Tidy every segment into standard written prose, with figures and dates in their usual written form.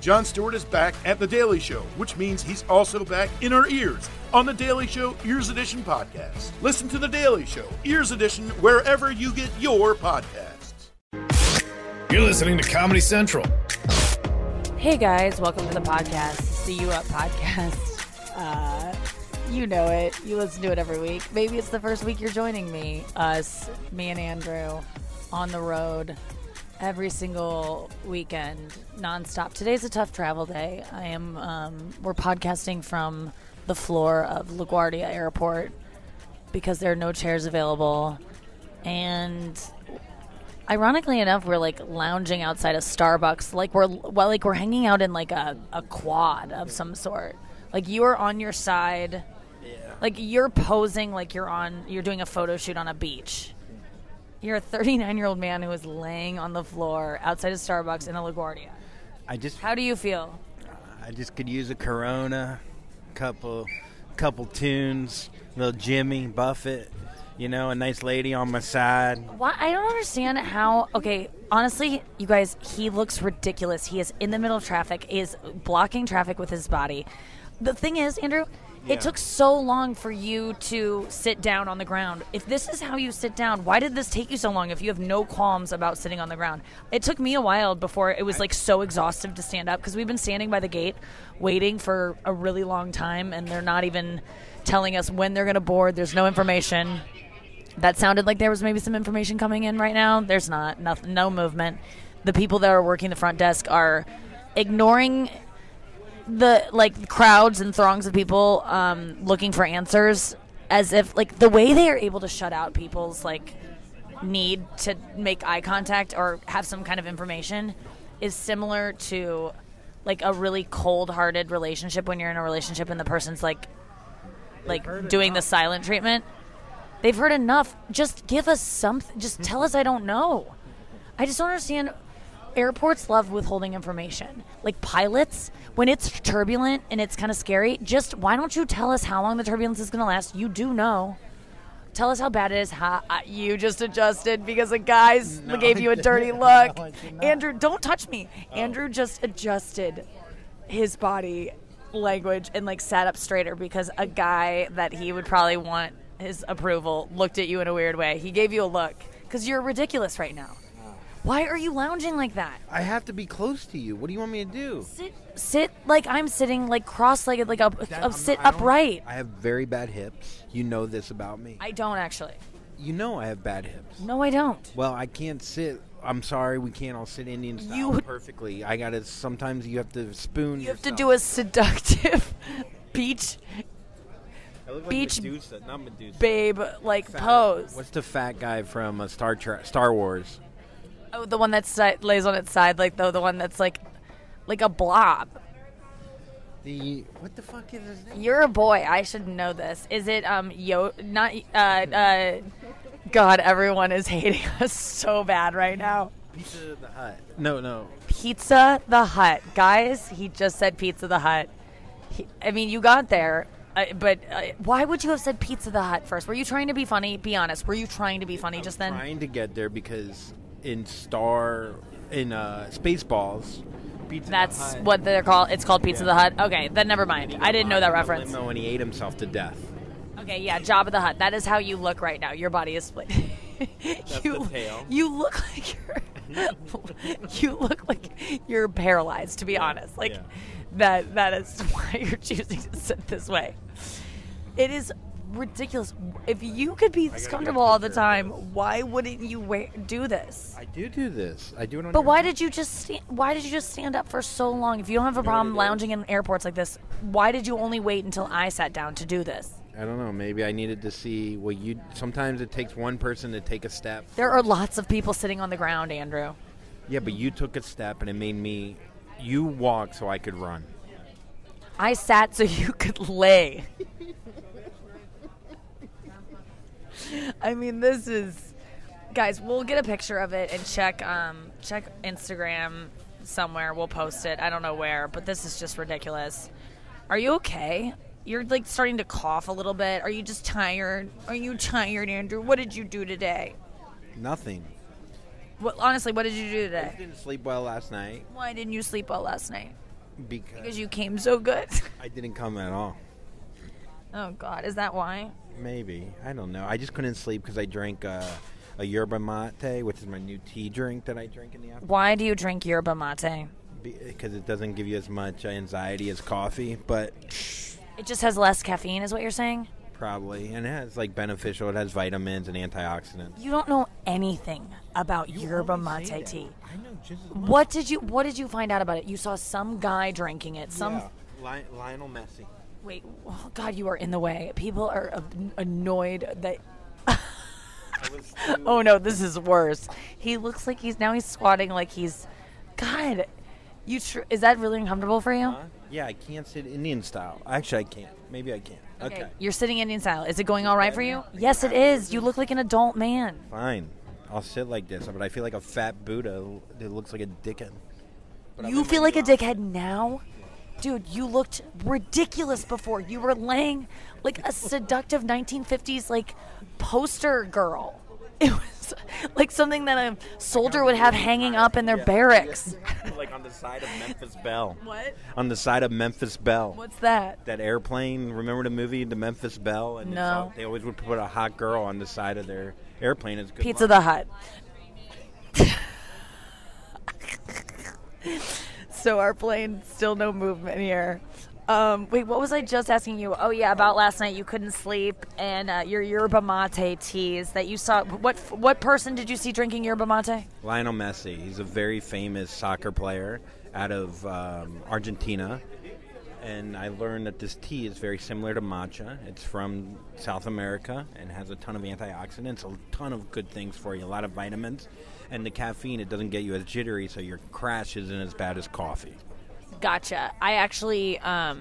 Jon Stewart is back at The Daily Show, which means he's also back in our ears on The Daily Show Ears Edition podcast. Listen to The Daily Show Ears Edition wherever you get your podcasts. You're listening to Comedy Central. Hey guys, welcome to the podcast, the You Up podcast. You know it. You listen to it every week. Maybe it's the first week you're joining me, me and Andrew, on the road every single weekend, nonstop. Today's a tough travel day. We're podcasting from the floor of LaGuardia Airport because there are no chairs available. And ironically enough, we're like lounging outside a Starbucks, like we're hanging out in like a quad of some sort. Like you are on your side, like you're posing like you're doing a photo shoot on a beach. You're a 39-year-old man who is laying on the floor outside of Starbucks in a LaGuardia. How do you feel? I just could use a Corona, couple tunes, little Jimmy Buffett, a nice lady on my side. Why? I don't understand how. Okay, honestly, you guys, he looks ridiculous. He is in the middle of traffic, is blocking traffic with his body. The thing is, Andrew, it took so long for you to sit down on the ground. If this is how you sit down, why did this take you so long if you have no qualms about sitting on the ground? It took me a while before it was like so exhaustive to stand up because we've been standing by the gate waiting for a really long time and they're not even telling us when they're going to board. There's no information. That sounded like there was maybe some information coming in right now. There's not. Nothing, no movement. The people that are working the front desk are ignoring the crowds and throngs of people looking for answers, as if like the way they are able to shut out people's like need to make eye contact or have some kind of information is similar to like a really cold-hearted relationship when you're in a relationship and the person's like doing the silent treatment. They've heard enough. Just give us something. Just tell us I don't know. I just don't understand. Airports love withholding information. Like pilots, when it's turbulent and it's kind of scary, just why don't you tell us how long the turbulence is going to last? You do know. Tell us how bad it is. You just adjusted because the guys gave you a dirty look. No, Andrew, don't touch me. Oh. Andrew just adjusted his body language and like sat up straighter because a guy that he would probably want his approval looked at you in a weird way. He gave you a look because you're ridiculous right now. Why are you lounging like that? I have to be close to you. What do you want me to do? Sit like I'm sitting, like cross-legged, like sit upright. I have very bad hips. You know this about me. I don't actually. You know I have bad hips. No, I don't. Well, I can't sit. I'm sorry, we can't all sit Indian style perfectly. I gotta. Sometimes you have to spoon. You have to do a seductive beach. I look like beach Medusa, not Medusa. Babe, like fat pose. What's the fat guy from Star Wars? Oh, the one that lays on its side, like the one that's like a blob. What the fuck is his name? You're a boy. I should know this. Is it God, everyone is hating us so bad right now. Pizza the Hut. No. Pizza the Hut, guys. He just said Pizza the Hut. You got there. But why would you have said Pizza the Hut first? Were you trying to be funny? Be honest. Were you trying to be funny just then? Trying to get there because in Spaceballs, Pizza that's the Hut. What they're called. It's called Pizza the Hut. Okay, then never mind. I didn't know that reference. Limo and he ate himself to death. Okay, yeah, Jabba the Hutt. That is how you look right now. Your body is split. That's the tail. You look like you're paralyzed. To be honest, that is why you're choosing to sit this way. It is ridiculous. If you could be this comfortable all the time, why wouldn't you do this? I do this. I do it on. But why did you just stand up for so long? If you don't have a problem lounging in airports like this, why did you only wait until I sat down to do this? I don't know. Maybe I needed to see what you. Sometimes it takes one person to take a step. There are lots of people sitting on the ground, Andrew. Yeah, but you took a step and it made me. You walk so I could run. I sat so you could lay. This is... Guys, we'll get a picture of it and check Instagram somewhere. We'll post it. I don't know where, but this is just ridiculous. Are you okay? You're, starting to cough a little bit. Are you just tired? Are you tired, Andrew? What did you do today? Nothing. Honestly, what did you do today? I didn't sleep well last night. Why didn't you sleep well last night? Because you came so good. I didn't come at all. Oh, God. Is that why? Maybe. I don't know. I just couldn't sleep because I drank a yerba mate, which is my new tea drink that I drink in the afternoon. Why do you drink yerba mate? Because it doesn't give you as much anxiety as coffee, but... It just has less caffeine, is what you're saying? Probably. And it has, like, beneficial. It has vitamins and antioxidants. You don't know anything about yerba mate tea. I know just as much. What did you find out about it? You saw some guy drinking it. Lionel Messi. Wait, oh God, you are in the way. People are annoyed that... Oh, no, this is worse. He looks like he's squatting like he's... God, is that really uncomfortable for you? Yeah, I can't sit Indian style. Actually, I can't. Maybe I can. Okay. You're sitting Indian style. Is it going all right for you? Yes, it is. You look like an adult man. Fine. I'll sit like this, but I feel like a fat Buddha that looks like a dickhead. You feel like a dickhead now? Dude, you looked ridiculous before. You were laying like a seductive 1950s like poster girl. It was like something that a soldier would have hanging up in their barracks. Like on the side of Memphis Belle. What? On the side of Memphis Belle. What's that? That airplane. Remember the movie, The Memphis Belle? And no. They always would put a hot girl on the side of their airplane. As good Pizza the Hut. So our plane, still no movement here. Wait, what was I just asking you? Oh, yeah, about last night you couldn't sleep and your yerba mate teas that you saw. What person did you see drinking yerba mate? Lionel Messi. He's a very famous soccer player out of Argentina. And I learned that this tea is very similar to matcha. It's from South America and has a ton of antioxidants, a ton of good things for you, a lot of vitamins. And the caffeine, it doesn't get you as jittery, so your crash isn't as bad as coffee. Gotcha. I actually,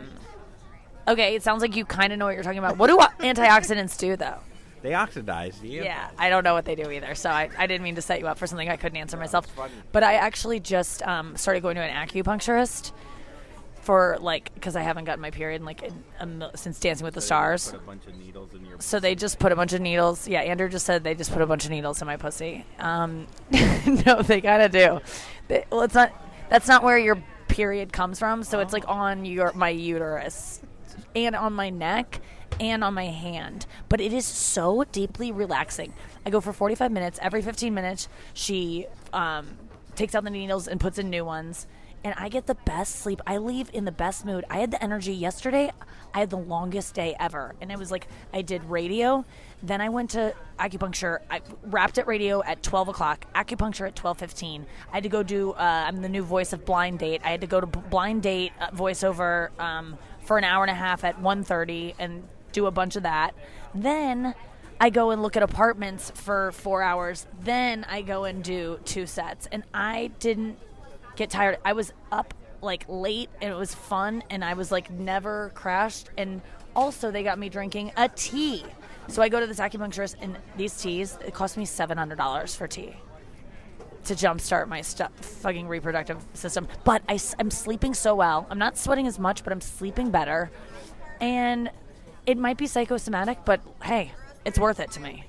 okay, it sounds like you kind of know what you're talking about. What do antioxidants do, though? They oxidize. Yeah, I don't know what they do either, so I didn't mean to set you up for something I couldn't answer myself. But I actually just started going to an acupuncturist for, like, because I haven't gotten my period in, since Dancing with the Stars. Put a bunch of needles in your so they just put a bunch of needles. Yeah, Andrew just said they just put a bunch of needles in my pussy. No, they kind of do. Well, that's not where your period comes from, so it's like on my uterus and on my neck and on my hand, but it is so deeply relaxing. I go for 45 minutes. Every 15 minutes she takes out the needles and puts in new ones, and I get the best sleep. I leave in the best mood. I had the energy yesterday. I had the longest day ever, and it was like I did radio, then I went to acupuncture. I wrapped at radio at 12 o'clock, acupuncture at 12:15. I had to go do, I'm the new voice of Blind Date. I had to go to Blind Date voiceover for an hour and a half at 1:30 and do a bunch of that. Then I go and look at apartments for 4 hours. Then I go and do 2 sets, and I didn't get tired. I was up like late, and it was fun, and I was like never crashed. And also they got me drinking a tea. So I go to this acupuncturist, and these teas, it cost me $700 for tea to jumpstart my fucking reproductive system. But I'm sleeping so well. I'm not sweating as much, but I'm sleeping better. And it might be psychosomatic, but hey, it's worth it to me.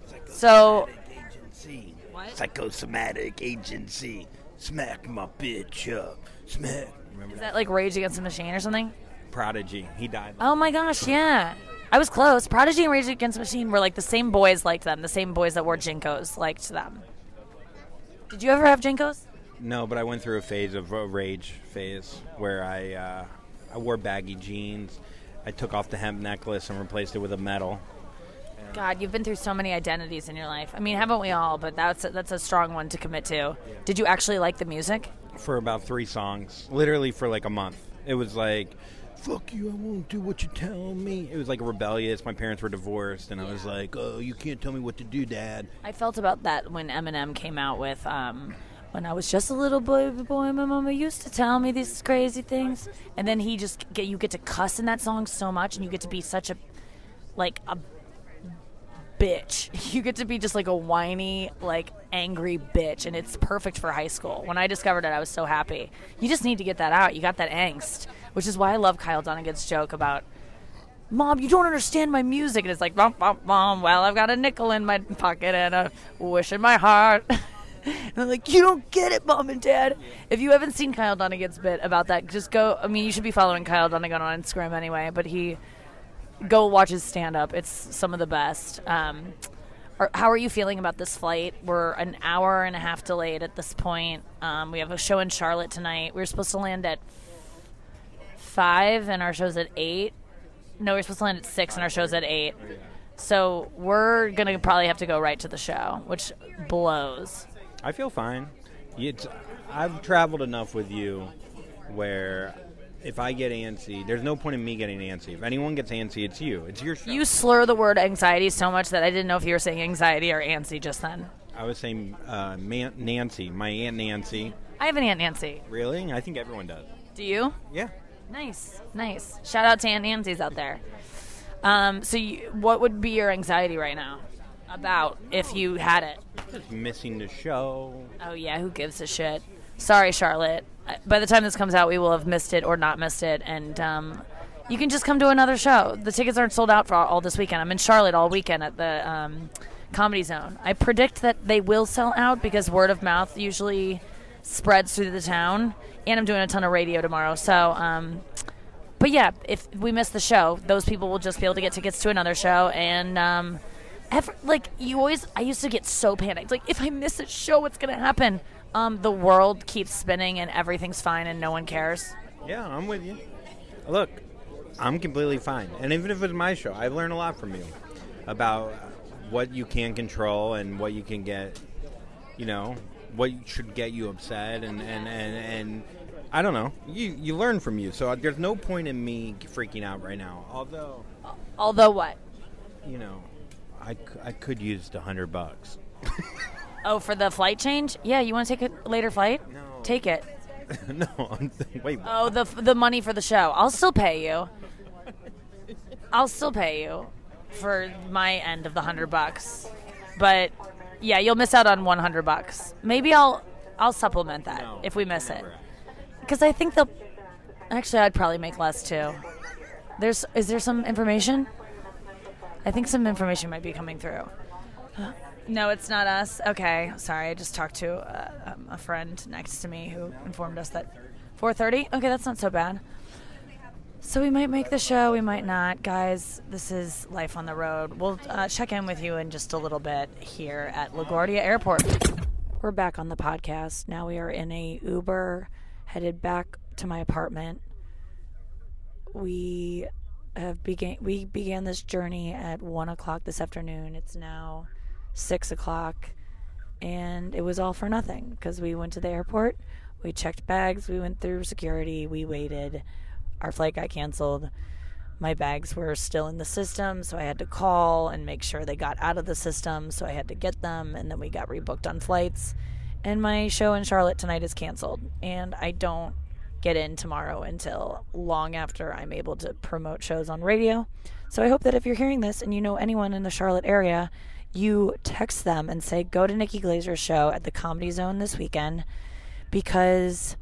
So, agency. What? Psychosomatic agency. Smack my bitch up. Smack. Remember Is that like Rage Against the Machine or something? Prodigy. He died. Oh my gosh, yeah. I was close. Prodigy and Rage Against the Machine were like the same boys liked them. The same boys that wore Jinkos liked them. Did you ever have Jinkos? No, but I went through a phase of a rage phase where I wore baggy jeans. I took off the hemp necklace and replaced it with a medal. God, you've been through so many identities in your life. I mean, haven't we all? But that's a strong one to commit to. Yeah. Did you actually like the music? For about 3 songs. Literally for like a month. It was like, fuck you, I won't do what you tell me. It was like rebellious. My parents were divorced, and I was like, oh, you can't tell me what to do, Dad. I felt about that when Eminem came out with, when I was just a little boy, my mama used to tell me these crazy things. And then you get to cuss in that song so much, and you get to be such a bitch. You get to be just like a whiny, like angry bitch, and it's perfect for high school. When I discovered it, I was so happy. You just need to get that out. You got that angst, which is why I love Kyle Donnigan's joke about, Mom, you don't understand my music. And it's like, Mom, well, I've got a nickel in my pocket and a wish in my heart. And I'm like, you don't get it, Mom and Dad. If you haven't seen Kyle Dunnigan's bit about that, just go. I mean, you should be following Kyle Dunnigan on Instagram anyway, but go watch his stand-up. It's some of the best. How are you feeling about this flight? We're an hour and a half delayed at this point. We have a show in Charlotte tonight. We were supposed to land at 5 and our show's at 8. No, we're supposed to land at 6 and our show's at 8. So we're going to probably have to go right to the show, which blows. I feel fine. I've traveled enough with you where if I get antsy, there's no point in me getting antsy. If anyone gets antsy, it's you. It's your show. You slur the word anxiety so much that I didn't know if you were saying anxiety or antsy just then. I was saying Nancy, my Aunt Nancy. I have an Aunt Nancy. Really? I think everyone does. Do you? Yeah. Nice. Shout out to Aunt Nancy's out there. So what would be your anxiety right now about if you had it? Just missing the show. Oh, yeah, who gives a shit? Sorry, Charlotte. By the time this comes out, we will have missed it or not missed it, and you can just come to another show. The tickets aren't sold out for all this weekend. I'm in Charlotte all weekend at the Comedy Zone. I predict that they will sell out because word of mouth usually spreads through the town, and I'm doing a ton of radio tomorrow, so... But yeah, if we miss the show, those people will just be able to get tickets to another show. And I used to get so panicked. Like, if I miss a show, what's going to happen? The world keeps spinning and everything's fine and no one cares. Yeah, I'm with you. Look, I'm completely fine. And even if it's my show, I've learned a lot from you about what you can control and what you can get, what should get you upset and I don't know. You learn from you, so there's no point in me freaking out right now. Although what? I could use the $100. Oh, for the flight change? Yeah, you want to take a later flight? No. Take it. No, wait. Oh, the money for the show. I'll still pay you. For my end of the $100. But yeah, you'll miss out on $100. Maybe I'll supplement that if we miss it. Because I think actually, I'd probably make less, too. Is there some information? I think some information might be coming through. No, it's not us. Okay, sorry. I just talked to a friend next to me who informed us that 4:30? Okay, that's not so bad. So we might make the show, we might not. Guys, this is life on the road. We'll check in with you in just a little bit here at LaGuardia Airport. We're back on the podcast. Now we are in a Uber headed back to my apartment. We began this journey at 1 o'clock this afternoon. It's now 6 o'clock, and it was all for nothing because we went to the airport, we checked bags, we went through security, we waited, our flight got canceled, my bags were still in the system, so I had to call and make sure they got out of the system, so I had to get them, and then we got rebooked on flights. And my show in Charlotte tonight is canceled, and I don't get in tomorrow until long after I'm able to promote shows on radio. So I hope that if you're hearing this and you know anyone in the Charlotte area, you text them and say, go to Nikki Glazer's show at the Comedy Zone this weekend, because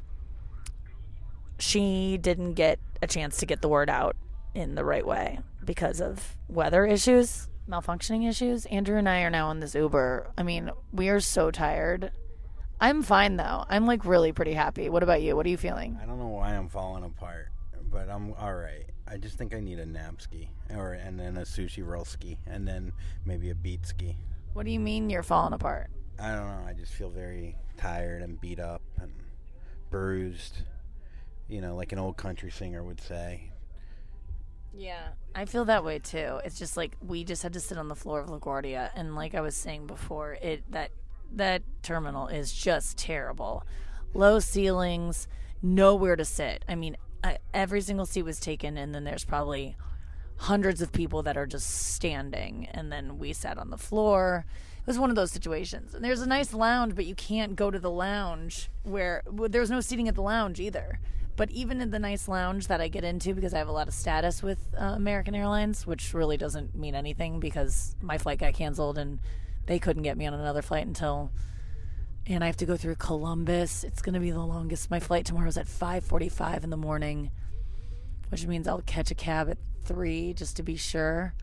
she didn't get a chance to get the word out in the right way because of weather issues, malfunctioning issues. Andrew and I are now on this Uber. I mean, we are so tired. I'm fine, though. I'm, really pretty happy. What about you? What are you feeling? I don't know why I'm falling apart, but I'm all right. I just think I need a napski, and then a sushi roll ski, and then maybe a beat ski. What do you mean you're falling apart? I don't know. I just feel very tired and beat up and bruised, like an old country singer would say. Yeah, I feel that way, too. It's just we just had to sit on the floor of LaGuardia, and like I was saying before, that terminal is just terrible. Low ceilings, nowhere to sit. I mean, every single seat was taken, and then there's probably hundreds of people that are just standing, and then we sat on the floor. It was one of those situations. And there's a nice lounge, but you can't go to the lounge there's no seating at the lounge either. But even in the nice lounge that I get into, because I have a lot of status with American Airlines, which really doesn't mean anything because my flight got canceled and they couldn't get me on another flight and I have to go through Columbus. It's going to be the longest. My flight tomorrow is at 5:45 in the morning, which means I'll catch a cab at 3 just to be sure.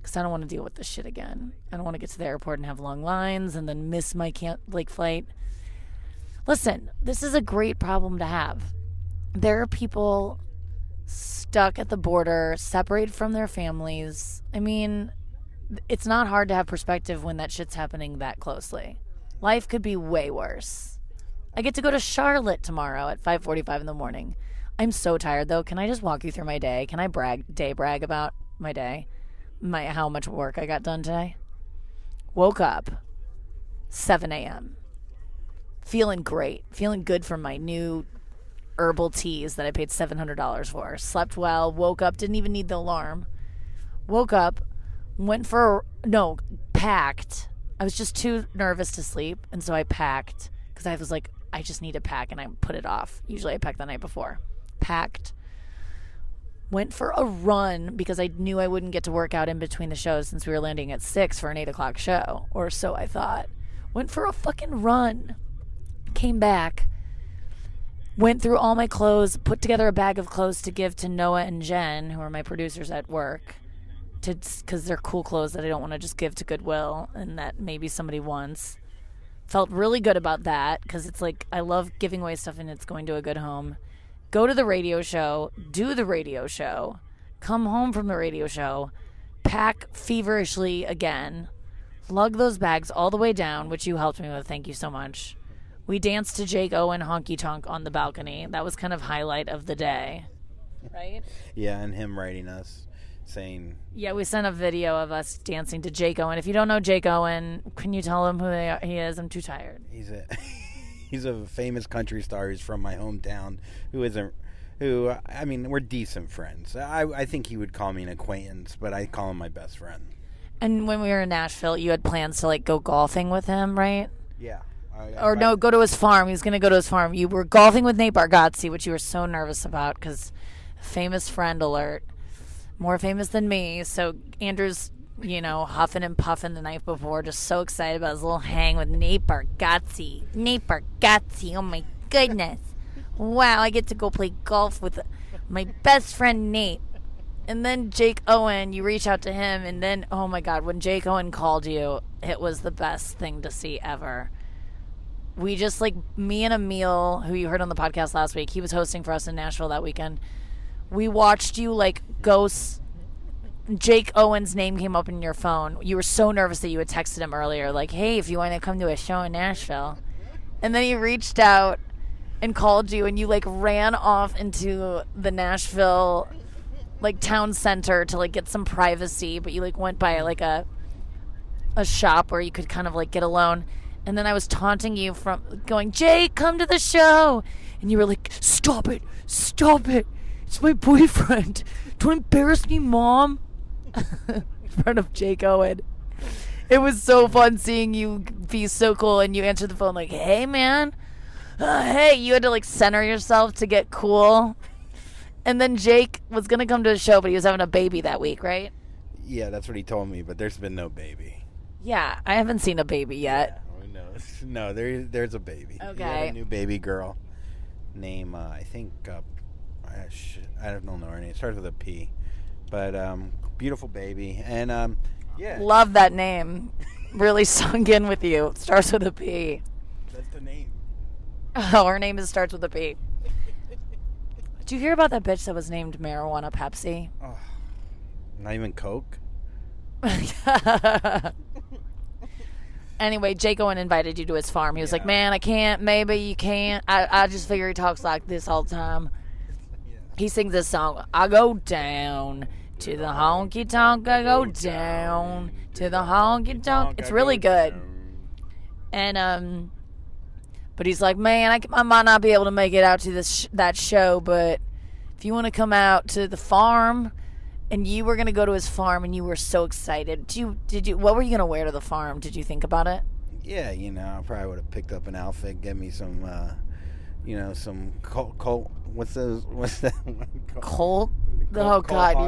because I don't want to deal with this shit again. I don't want to get to the airport and have long lines and then miss my flight. Listen, this is a great problem to have. There are people stuck at the border, separated from their families. I mean, it's not hard to have perspective when that shit's happening that closely. Life could be way worse. I get to go to Charlotte tomorrow at 5:45 in the morning. I'm so tired, though. Can I just walk you through my day? Can I brag about my day? How much work I got done today? Woke up 7 a.m. Feeling great. Feeling good from my new herbal teas that I paid $700 for. Slept well. Woke up. Didn't even need the alarm. Woke up. Packed. I was just too nervous to sleep, and so I packed because I was like, I just need to pack, and I put it off. Usually I pack the night before. Packed. Went for a run because I knew I wouldn't get to work out in between the shows since we were landing at 6 for an 8 o'clock show, or so I thought. Went for a fucking run. Came back. Went through all my clothes, put together a bag of clothes to give to Noah and Jen, who are my producers at work, because they're cool clothes that I don't want to just give to Goodwill and that maybe somebody wants. Felt really good about that because it's like I love giving away stuff and it's going to a good home. Go to the radio show, do the radio show, come home from the radio show, pack feverishly again, lug those bags all the way down, which you helped me with. Thank you so much. We danced to Jake Owen Honky Tonk on the balcony. That was kind of highlight of the day, right? Yeah, and him writing us saying... Yeah, we sent a video of us dancing to Jake Owen. If you don't know Jake Owen, can you tell him who he is? I'm too tired. He's a famous country star who's from my hometown we're decent friends. I think he would call me an acquaintance, but I call him my best friend. And when we were in Nashville, you had plans to go golfing with him, right? Yeah. Go to his farm. He was going to go to his farm. You were golfing with Nate Bargatze, which you were so nervous about because famous friend alert. More famous than me. So Andrew's, huffing and puffing the night before, just so excited about his little hang with Nate Bargatze. Nate Bargatze, oh my goodness. Wow, I get to go play golf with my best friend Nate. And then Jake Owen, you reach out to him, and then, oh my God, when Jake Owen called you, it was the best thing to see ever. We just, me and Emil, who you heard on the podcast last week, he was hosting for us in Nashville that weekend. We watched you, ghosts. Jake Owen's name came up in your phone. You were so nervous that you had texted him earlier, hey, if you want to come to a show in Nashville. And then he reached out and called you, and you, ran off into the Nashville, town center to, get some privacy. But you, went by, a shop where you could kind of, get alone. And then I was taunting you from going, Jake, come to the show. And you were like, stop it. It's my boyfriend. Don't embarrass me, Mom. In front of Jake Owen. It was so fun seeing you be so cool. And you answered the phone hey, man. Hey, you had to center yourself to get cool. And then Jake was going to come to the show, but he was having a baby that week, right? Yeah, that's what he told me, but there's been no baby. Yeah, I haven't seen a baby yet. No, there's a baby. Okay. He had a new baby girl named, I think, I don't know her name. It starts with a P. But, beautiful baby. And, yeah. Love that name. Really sunk in with you. Starts with a P. That's the name. Oh, her name starts with a P. Did you hear about that bitch that was named Marijuana Pepsi? Oh, not even Coke? Anyway, Jake Owen invited you to his farm. He was like, man, I can't. Maybe you can't. I just figure he talks like this all the time. Yeah. He sings this song. I go down to the honky tonk. I go down to the honky tonk. It's really good. And, but he's like, man, I might not be able to make it out to that show, but if you want to come out to the farm... And you were going to go to his farm, and you were so excited. Did you? What were you going to wear to the farm? Did you think about it? Yeah, I probably would have picked up an outfit, get me some, some Colt. What's those? What's that one called? Colt?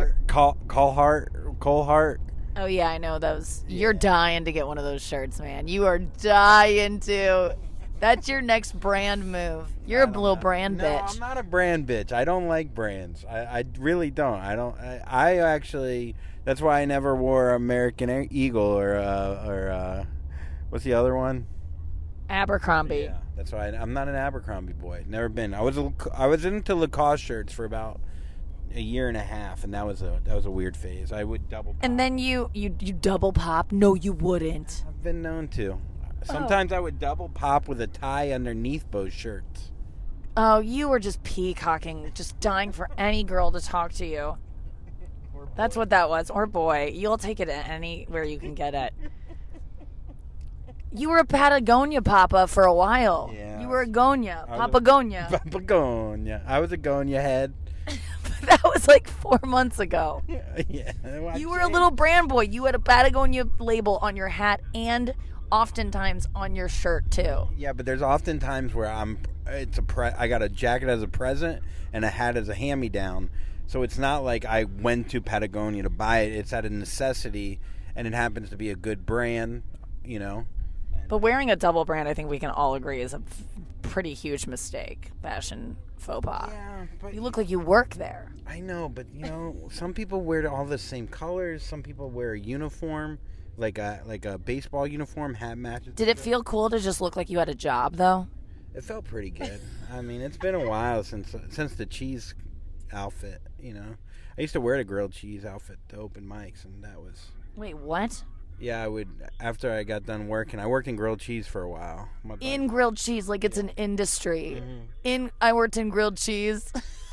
Colehart. Oh yeah, I know those. Yeah. You're dying to get one of those shirts, man. You are dying to. That's your next brand move. You're a little brand No, bitch. I'm not a brand bitch. I don't like brands. I really don't. I actually. That's why I never wore American Eagle or what's the other one? Abercrombie. Yeah, that's why I'm not an Abercrombie boy. Never been. I was into Lacoste shirts for about a year and a half, and that was a weird phase. I would double pop. And then you double pop? No, you wouldn't. I've been known to. Sometimes I would double pop with a tie underneath both shirts. Oh, you were just peacocking, just dying for any girl to talk to you. That's what that was. Or boy. You'll take it anywhere you can get it. You were a Patagonia Papa for a while. Yeah. You were a Gonia. Papagonia. Papagonia. I was a Gonia head. That was like 4 months ago. Yeah. Well, You were a little brand boy. You had a Patagonia label on your hat and oftentimes on your shirt too. Yeah, but there's often times where I got a jacket as a present and a hat as a hand-me-down. So it's not like I went to Patagonia to buy it. It's out of necessity, and it happens to be a good brand, you know. But wearing a double brand, I think we can all agree, is a pretty huge mistake. Fashion faux pas. Yeah, but You look like you work there. I know, but some people wear all the same colors. Some people wear a uniform, like a baseball uniform, hat matches. Did it feel cool to just look like you had a job, though? It felt pretty good. I mean, it's been a while since the cheese outfit. I used to wear the grilled cheese outfit to open mics, and that was. Wait, what? Yeah, I would. After I got done working, I worked in grilled cheese for a while. In grilled cheese, like it's an industry. I worked in grilled cheese.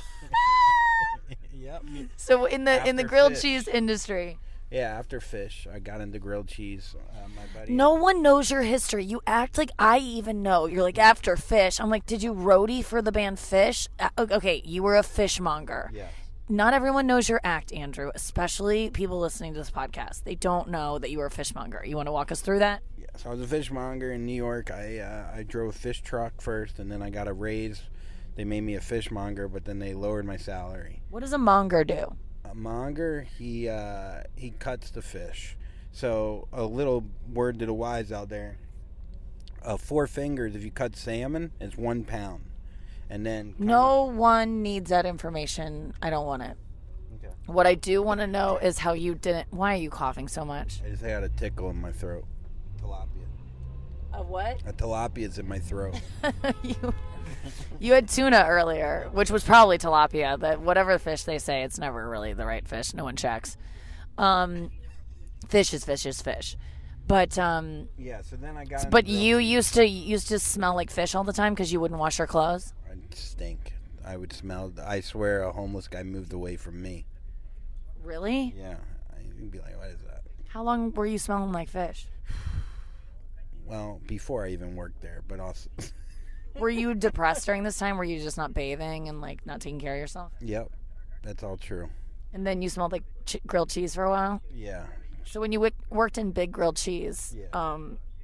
Yep. So in the After grilled fish. cheese industry. Yeah, after fish, I got into grilled cheese. My buddy. No one knows your history. You act like I even know. You're like, after Fish. I'm like, did you roadie for the band Fish? Okay, you were a fishmonger. Yeah. Not everyone knows your act, Andrew, especially people listening to this podcast. They don't know that you were a fishmonger. You want to walk us through that? Yeah, so I was a fishmonger in New York. I drove a fish truck first, and then I got a raise. They made me a fishmonger, but then they lowered my salary. What does a monger do? A monger, he cuts the fish. So a little word to the wise out there: 4 fingers, if you cut salmon, it's 1 pound. And then No one needs that information. I don't want it. Okay. What I do want to know is how you didn't. Why are you coughing so much? I just had a tickle in my throat. Tilapia. A what? A tilapia's in my throat. You had tuna earlier, which was probably tilapia. That whatever fish they say, it's never really the right fish. No one checks. Fish is fish is fish. But Yeah. So then I got. but into you grilled used to smell like fish all the time because you wouldn't wash your clothes. I'd stink. I would smell. I swear, a homeless guy moved away from me. Really? Yeah. I'd be like, what is that? How long were you smelling like fish? Well, before I even worked there, but also. Were you depressed during this time? Were you just not bathing and like not taking care of yourself? Yep, that's all true. And then you smelled like grilled cheese for a while. Yeah. So when you worked in Big Grilled Cheese, Yeah.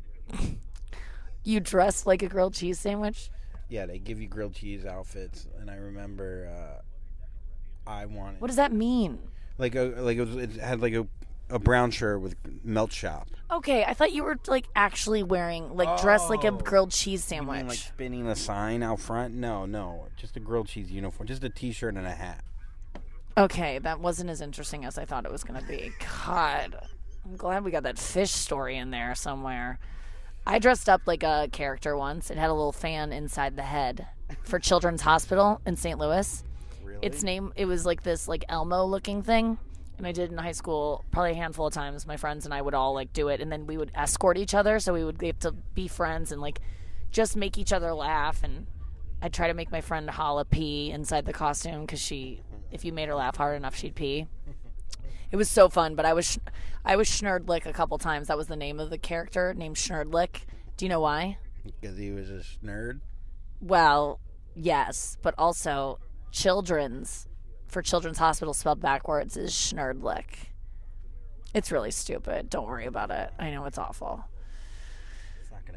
you dressed like a grilled cheese sandwich. Yeah, they give you grilled cheese outfits, and I remember I wanted. What does that mean? It had like a brown shirt with melt shop. Okay, I thought you were like actually wearing dressed like a grilled cheese You mean, sandwich. like spinning a sign out front? No, just a grilled cheese uniform, just a t-shirt and a hat. Okay, that wasn't as interesting as I thought it was going to be. God, I'm glad we got that fish story in there somewhere. I dressed up like a character once. It had a little fan inside the head for Children's Hospital in St. Louis. Really? It was like this like Elmo looking thing. And I did in high school probably a handful of times. My friends and I would all like do it, and then we would escort each other, so we would get to be friends and like just make each other laugh. And I'd try to make my friend Hala pee inside the costume because if you made her laugh hard enough, she'd pee. It was so fun, but I was Schnerdlick a couple times. That was the name of the character, named Schnerdlick. Do you know why? Because he was a nerd. Well, yes, but also Children's Hospital spelled backwards is Schnerdlick. It's really stupid. Don't worry about it. I know it's awful. It's not gonna help.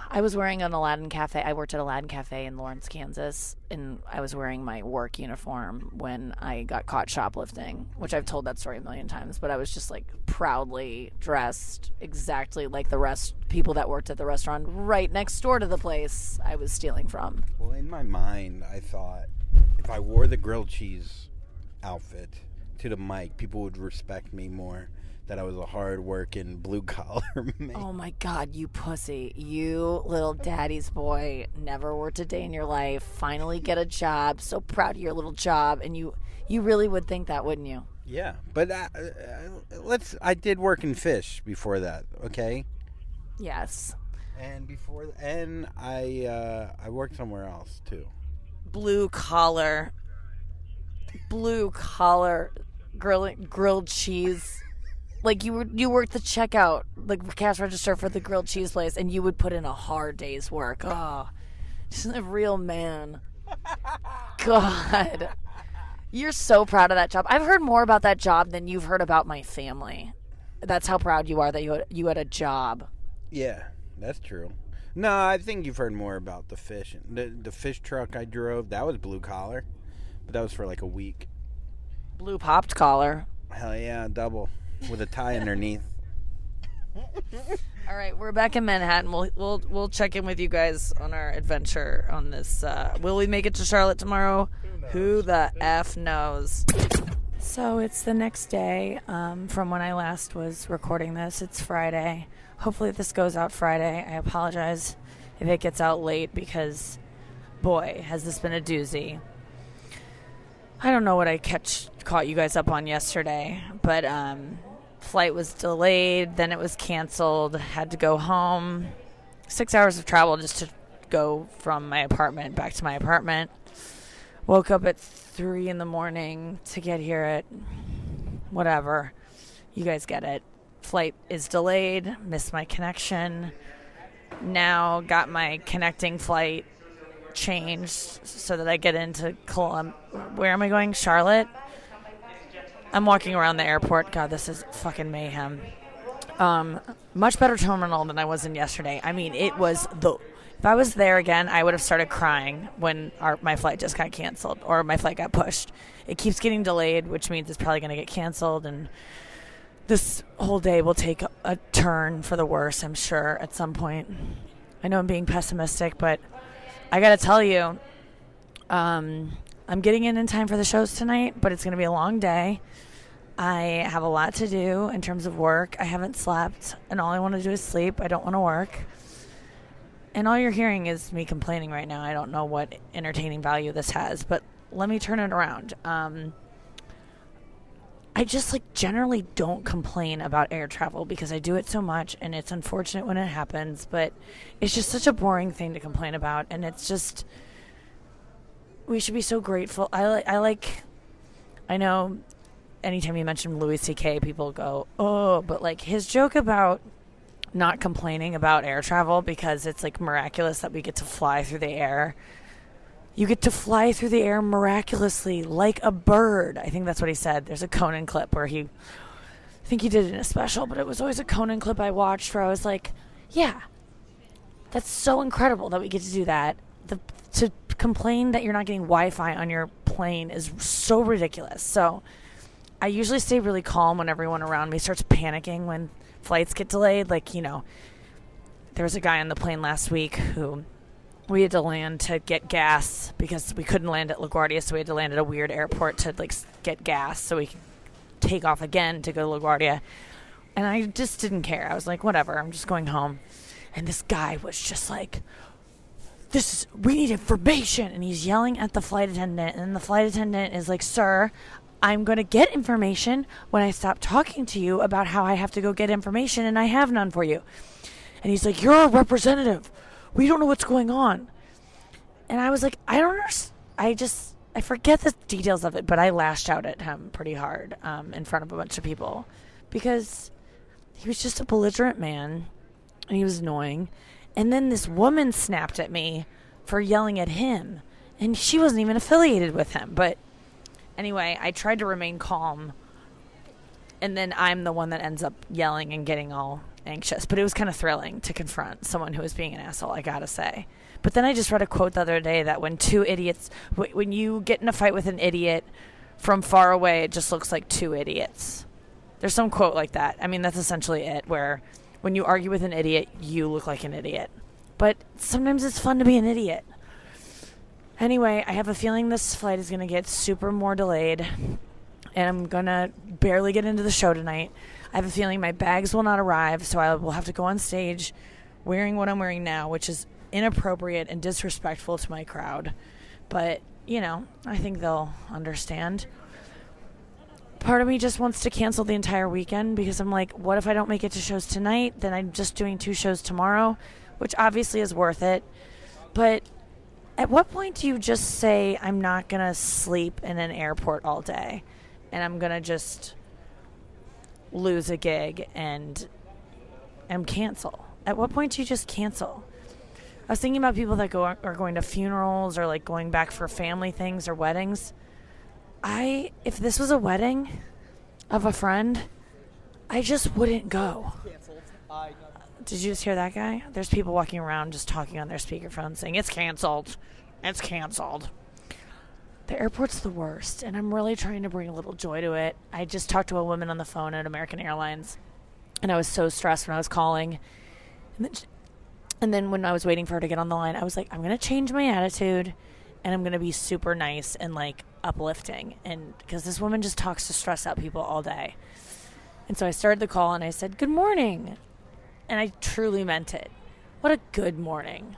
I was wearing an Aladdin Cafe. I worked at Aladdin Cafe in Lawrence, Kansas, and I was wearing my work uniform when I got caught shoplifting, which I've told that story a million times, but I was just like proudly dressed exactly like the people that worked at the restaurant right next door to the place I was stealing from. Well, in my mind, I thought if I wore the grilled cheese outfit to the mic, people would respect me more. That I was a hard-working, blue-collar man. Oh, my God, you pussy. You little daddy's boy. Never worked a day in your life. Finally get a job. So proud of your little job. And you really would think that, wouldn't you? Yeah, but I did work in fish before that, okay? Yes. And I worked somewhere else, too. Blue-collar, grilled cheese. Like, you worked the checkout, like, cash register for the grilled cheese place, and you would put in a hard day's work. Oh, just a real man. God. You're so proud of that job. I've heard more about that job than you've heard about my family. That's how proud you are that you had a job. Yeah, that's true. No, I think you've heard more about the fish. The fish truck I drove, that was blue collar, but that was for like a week. Blue popped collar. Hell yeah, double. With a tie underneath. All right, we're back in Manhattan. We'll check in with you guys on our adventure on this. Will we make it to Charlotte tomorrow? Who the F knows? So it's the next day from when I last was recording this. It's Friday. Hopefully this goes out Friday. I apologize if it gets out late because, boy, has this been a doozy. I don't know what I caught you guys up on yesterday, but flight was delayed, then it was canceled, had to go home. 6 hours of travel just to go from my apartment back to my apartment. Woke up at 3 in the morning to get here at whatever. You guys get it. Flight is delayed, missed my connection. Now got my connecting flight changed so that I get into where am I going? Charlotte? I'm walking around the airport. God, this is fucking mayhem. Much better terminal than I was in yesterday. I mean, it was if I was there again, I would have started crying when my flight just got canceled or my flight got pushed. It keeps getting delayed, which means it's probably going to get canceled, and this whole day will take a turn for the worse, I'm sure, at some point. I know I'm being pessimistic, but I got to tell you, I'm getting in time for the shows tonight, but it's going to be a long day. I have a lot to do in terms of work. I haven't slept, and all I want to do is sleep. I don't want to work. And all you're hearing is me complaining right now. I don't know what entertaining value this has, but let me turn it around. I just generally don't complain about air travel because I do it so much, and it's unfortunate when it happens, but it's just such a boring thing to complain about, and it's just, we should be so grateful. I know anytime you mention Louis C.K., people go, oh, but his joke about not complaining about air travel because it's miraculous that we get to fly through the air. You get to fly through the air miraculously like a bird. I think that's what he said. There's a Conan clip where I think he did it in a special, but it was always a Conan clip I watched where I was like, yeah, that's so incredible that we get to do that. To complain that you're not getting Wi-Fi on your plane is so ridiculous. So I usually stay really calm when everyone around me starts panicking when flights get delayed. There was a guy on the plane last week who we had to land to get gas because we couldn't land at LaGuardia, so we had to land at a weird airport to get gas so we could take off again to go to LaGuardia. And I just didn't care. I was like, whatever, I'm just going home. And this guy was just like, we need information. And he's yelling at the flight attendant. And the flight attendant is like, sir, I'm going to get information when I stop talking to you about how I have to go get information and I have none for you. And he's like, you're a representative. We don't know what's going on. And I was like, I don't understand. I forget the details of it, but I lashed out at him pretty hard in front of a bunch of people because he was just a belligerent man and he was annoying. And then this woman snapped at me for yelling at him, and she wasn't even affiliated with him. But anyway, I tried to remain calm, and then I'm the one that ends up yelling and getting all anxious, but it was kind of thrilling to confront someone who was being an asshole, I gotta say. But then I just read a quote the other day that when when you get in a fight with an idiot from far away, it just looks like two idiots. There's some quote like that. I mean, that's essentially it, where when you argue with an idiot, you look like an idiot. But sometimes it's fun to be an idiot. Anyway, I have a feeling this flight is going to get super more delayed, and I'm going to barely get into the show tonight. I have a feeling my bags will not arrive, so I will have to go on stage wearing what I'm wearing now, which is inappropriate and disrespectful to my crowd. But, you know, I think they'll understand. Part of me just wants to cancel the entire weekend because I'm like, what if I don't make it to shows tonight? Then I'm just doing 2 shows tomorrow, which obviously is worth it. But at what point do you just say, I'm not going to sleep in an airport all day and I'm going to just lose a gig and cancel? At what point do you just cancel? I was thinking about people that are going to funerals or like going back for family things or weddings. If this was a wedding of a friend, I just wouldn't go. Did you just hear that guy? There's people walking around just talking on their speakerphone saying, it's canceled. It's canceled. The airport's the worst, and I'm really trying to bring a little joy to it. I just talked to a woman on the phone at American Airlines, and I was so stressed when I was calling. And then when I was waiting for her to get on the line, I was like, I'm going to change my attitude, and I'm going to be super nice and, like, uplifting. And because this woman just talks to stress out people all day. And so I started the call, and I said, good morning. And I truly meant it. What a good morning.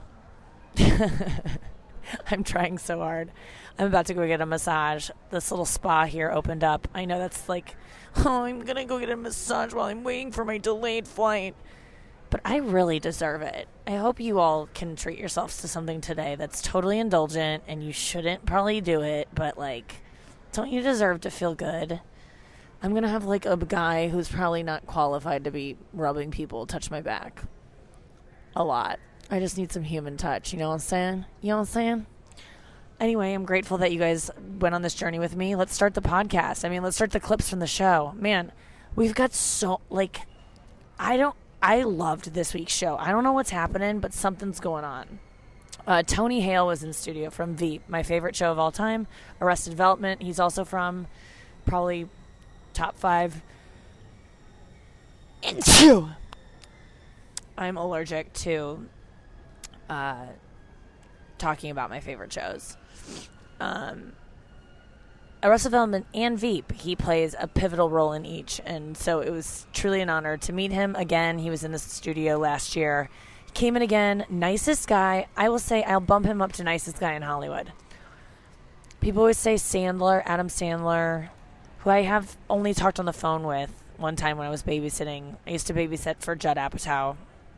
I'm trying so hard. I'm about to go get a massage. This little spa here opened up. I know that's like, oh, I'm going to go get a massage while I'm waiting for my delayed flight. But I really deserve it. I hope you all can treat yourselves to something today that's totally indulgent, and you shouldn't probably do it, but, like, don't you deserve to feel good? I'm going to have, like, a guy who's probably not qualified to be rubbing people touch my back a lot. I just need some human touch, you know what I'm saying? You know what I'm saying? Anyway, I'm grateful that you guys went on this journey with me. Let's start the podcast. I mean, let's start the clips from the show. Man, we've got so, like, I loved this week's show. I don't know what's happening, but something's going on. Tony Hale was in studio from Veep, my favorite show of all time, Arrested Development. He's also from probably top 5. I'm allergic to talking about my favorite shows. Arrested Development and Veep, he plays a pivotal role in each, and so it was truly an honor to meet him again. He was in the studio last year. He came in again, nicest guy. I will say I'll bump him up to nicest guy in Hollywood. People always say Sandler, Adam Sandler, who I have only talked on the phone with one time when I was babysitting. I used to babysit for Judd Apatow.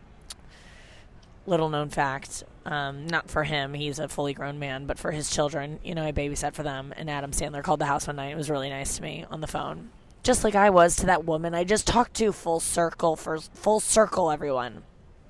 Little known fact, not for him, he's a fully grown man, but for his children, you know, I babysat for them, and Adam Sandler called the house one night. It was really nice to me on the phone, just like I was to that woman I just talked to. Full circle, everyone.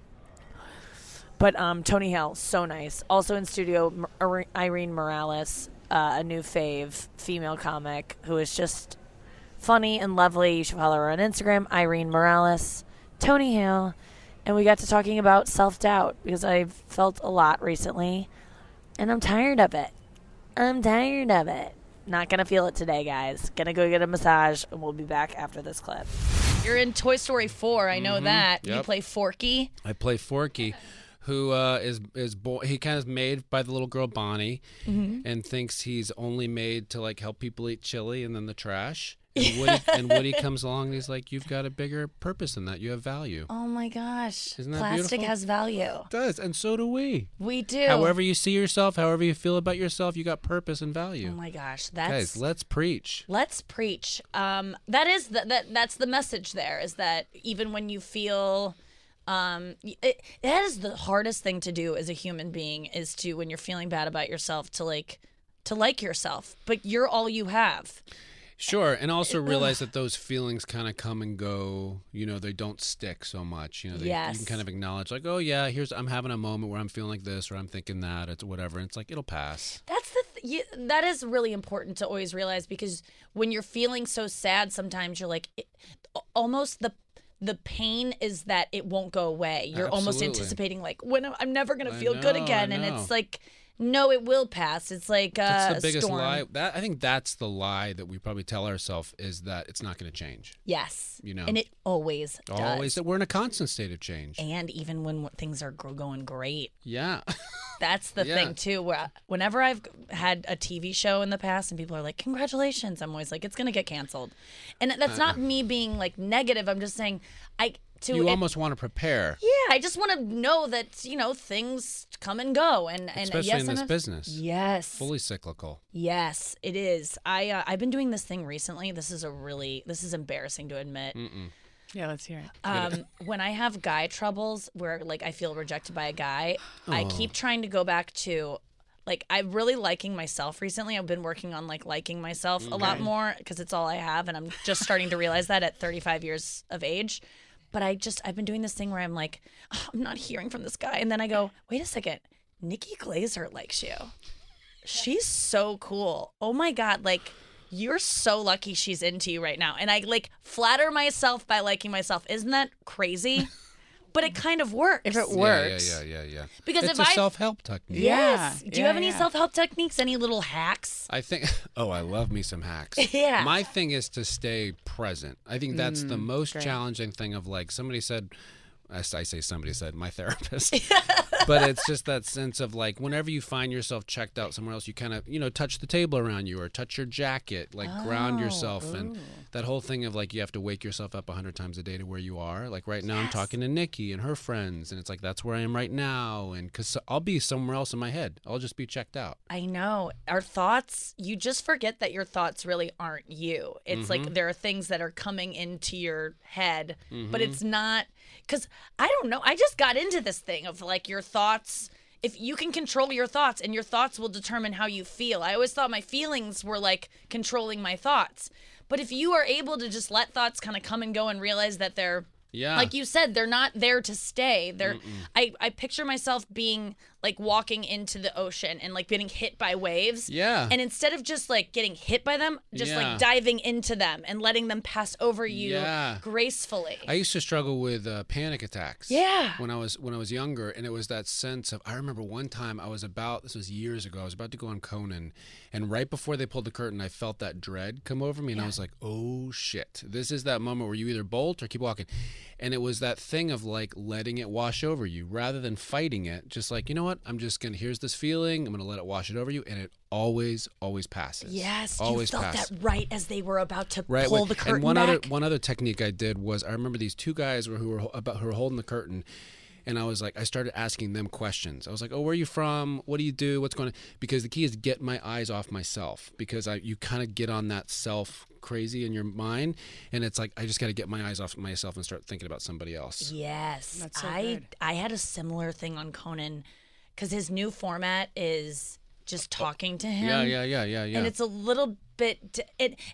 But Tony Hale, so nice. Also in studio, Irene Morales, a new fave, female comic, who is just funny and lovely. You should follow her on Instagram, Irene Morales. Tony Hale. And we got to talking about self-doubt because I've felt a lot recently, and I'm tired of it. Not going to feel it today, guys. Going to go get a massage, and we'll be back after this clip. You're in Toy Story 4. I know that. Yep. You play Forky. I play Forky, who he kind of made by the little girl Bonnie, and thinks he's only made to like help people eat chili and then the trash. And Woody comes along and he's like, you've got a bigger purpose than that. You have value. Oh, my gosh. Isn't that Plastic beautiful? has value. It does, and so do we. We do. However you see yourself, however you feel about yourself, you got purpose and value. Oh, my gosh. Guys, let's preach. Let's preach. That's the message there, is that even when you feel... that is the hardest thing to do as a human being, is to, when you're feeling bad about yourself, to like yourself. But you're all you have. Sure, and also realize that those feelings kind of come and go. You know, they don't stick so much. You know, you can kind of acknowledge, like, oh yeah, I'm having a moment where I'm feeling like this, or I'm thinking that, it's whatever. And it's like, it'll pass. That's that is really important to always realize, because when you're feeling so sad, sometimes you're like, almost the pain is that it won't go away. You're almost Absolutely. anticipating like, when I'm never going to feel good know, again. I And know. it's like, no, it will pass. It's like That's the a biggest storm. lie. I think that's the lie that we probably tell ourselves, is that it's not going to change. Yes. You know. And it always does. Always that we're in a constant state of change. And even when things are going great. Yeah. That's the Yeah. thing too. Where whenever I've had a TV show in the past and people are like, "Congratulations," I'm always like, "It's gonna get canceled," and that's not me being like negative. I'm just saying, You almost want to prepare. Yeah, I just want to know that things come and go, and Especially yes, in this business. Yes, Fully cyclical. yes, it is. I've been doing this thing recently. This is embarrassing to admit. Yeah, let's hear it. When I have guy troubles where like I feel rejected by a guy, I keep trying to go back to like I'm really liking myself recently. I've been working on like liking myself a lot more because it's all I have, and I'm just starting to realize that at 35 years of age. But I've been doing this thing where I'm like, oh, I'm not hearing from this guy, and then I go, wait a second, Nikki Glazer likes you. She's so cool. Oh my God, like. You're so lucky she's into you right now. And I like flatter myself by liking myself. Isn't that crazy? But it kind of works. If it works. Yeah. Because it's if a I self-help technique. Yes. Yeah, Do you have yeah, any yeah. self-help techniques? Any little hacks? I think, I love me some hacks. Yeah. My thing is to stay present. I think that's the most great. challenging thing of like somebody said, I say somebody said, my therapist. But it's just that sense of like whenever you find yourself checked out somewhere else, you kind of, touch the table around you or touch your jacket, like ground yourself. And that whole thing of like you have to wake yourself up 100 times a day to where you are. Like right now I'm talking to Nikki and her friends, and it's like that's where I am right now. And because I'll be somewhere else in my head. I'll just be checked out. I know. Our thoughts, you just forget that your thoughts really aren't you. It's like there are things that are coming into your head, but it's not. Because I don't know. I just got into this thing of like your thoughts. If you can control your thoughts, and your thoughts will determine how you feel. I always thought my feelings were like controlling my thoughts. But if you are able to just let thoughts kind of come and go and realize that they're, like you said, they're not there to stay. They're. I picture myself being like walking into the ocean and like getting hit by waves. Yeah. And instead of just like getting hit by them, just like diving into them and letting them pass over you gracefully. I used to struggle with panic attacks. Yeah. When I was younger, and it was that sense of. I remember one time this was years ago. I was about to go on Conan, and right before they pulled the curtain, I felt that dread come over me, and I was like, "Oh shit!" This is that moment where you either bolt or keep walking, and it was that thing of like letting it wash over you rather than fighting it. Just like, you know what? I'm just gonna. Here's this feeling. I'm gonna let it wash it over you, and it always passes. Yes, always you felt passes. that right as they were about to Right, pull the curtain and back. one other technique I did was I remember these two guys who were holding the curtain, and I was like, I started asking them questions. I was like, "Oh, where are you from? What do you do? What's going on?" Because the key is to get my eyes off myself, because you kind of get on that self crazy in your mind, and it's like I just got to get my eyes off myself and start thinking about somebody else. Yes, That's so good. I had a similar thing on Conan because his new format is just talking to him. Yeah. And it's a little bit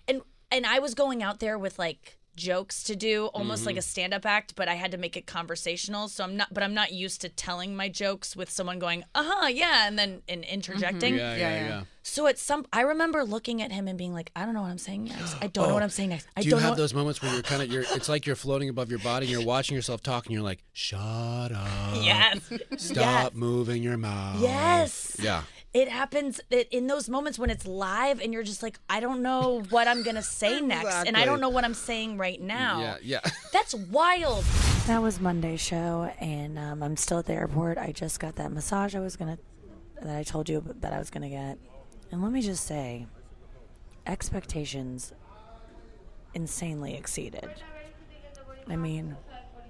and I was going out there with like jokes to do, almost like a stand-up act, but I had to make it conversational. So I'm not used to telling my jokes with someone going, yeah, and then interjecting. Yeah. So I remember looking at him and being like, I don't know what I'm saying next. I don't know what I'm saying next. I Do you don't know have what- those moments where it's like you're floating above your body and you're watching yourself talk and you're like, shut up. Yes. Stop moving your mouth. Yes. Yeah. It happens in those moments when it's live and you're just like, I don't know what I'm going to say next. And I don't know what I'm saying right now. Yeah. That's wild. That was Monday's show, and I'm still at the airport. I just got that massage that I told you that I was gonna get. And let me just say, expectations insanely exceeded. I mean,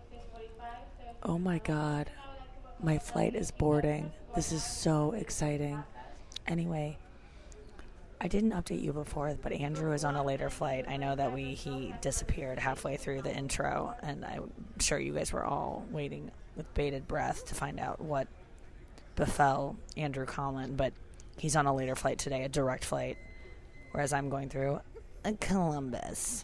oh my God, my flight is boarding. This is so exciting. Anyway, I didn't update you before, but Andrew is on a later flight. I know that he disappeared halfway through the intro, and I'm sure you guys were all waiting with bated breath to find out what befell Andrew Collin, but he's on a later flight today, a direct flight, whereas I'm going through Columbus.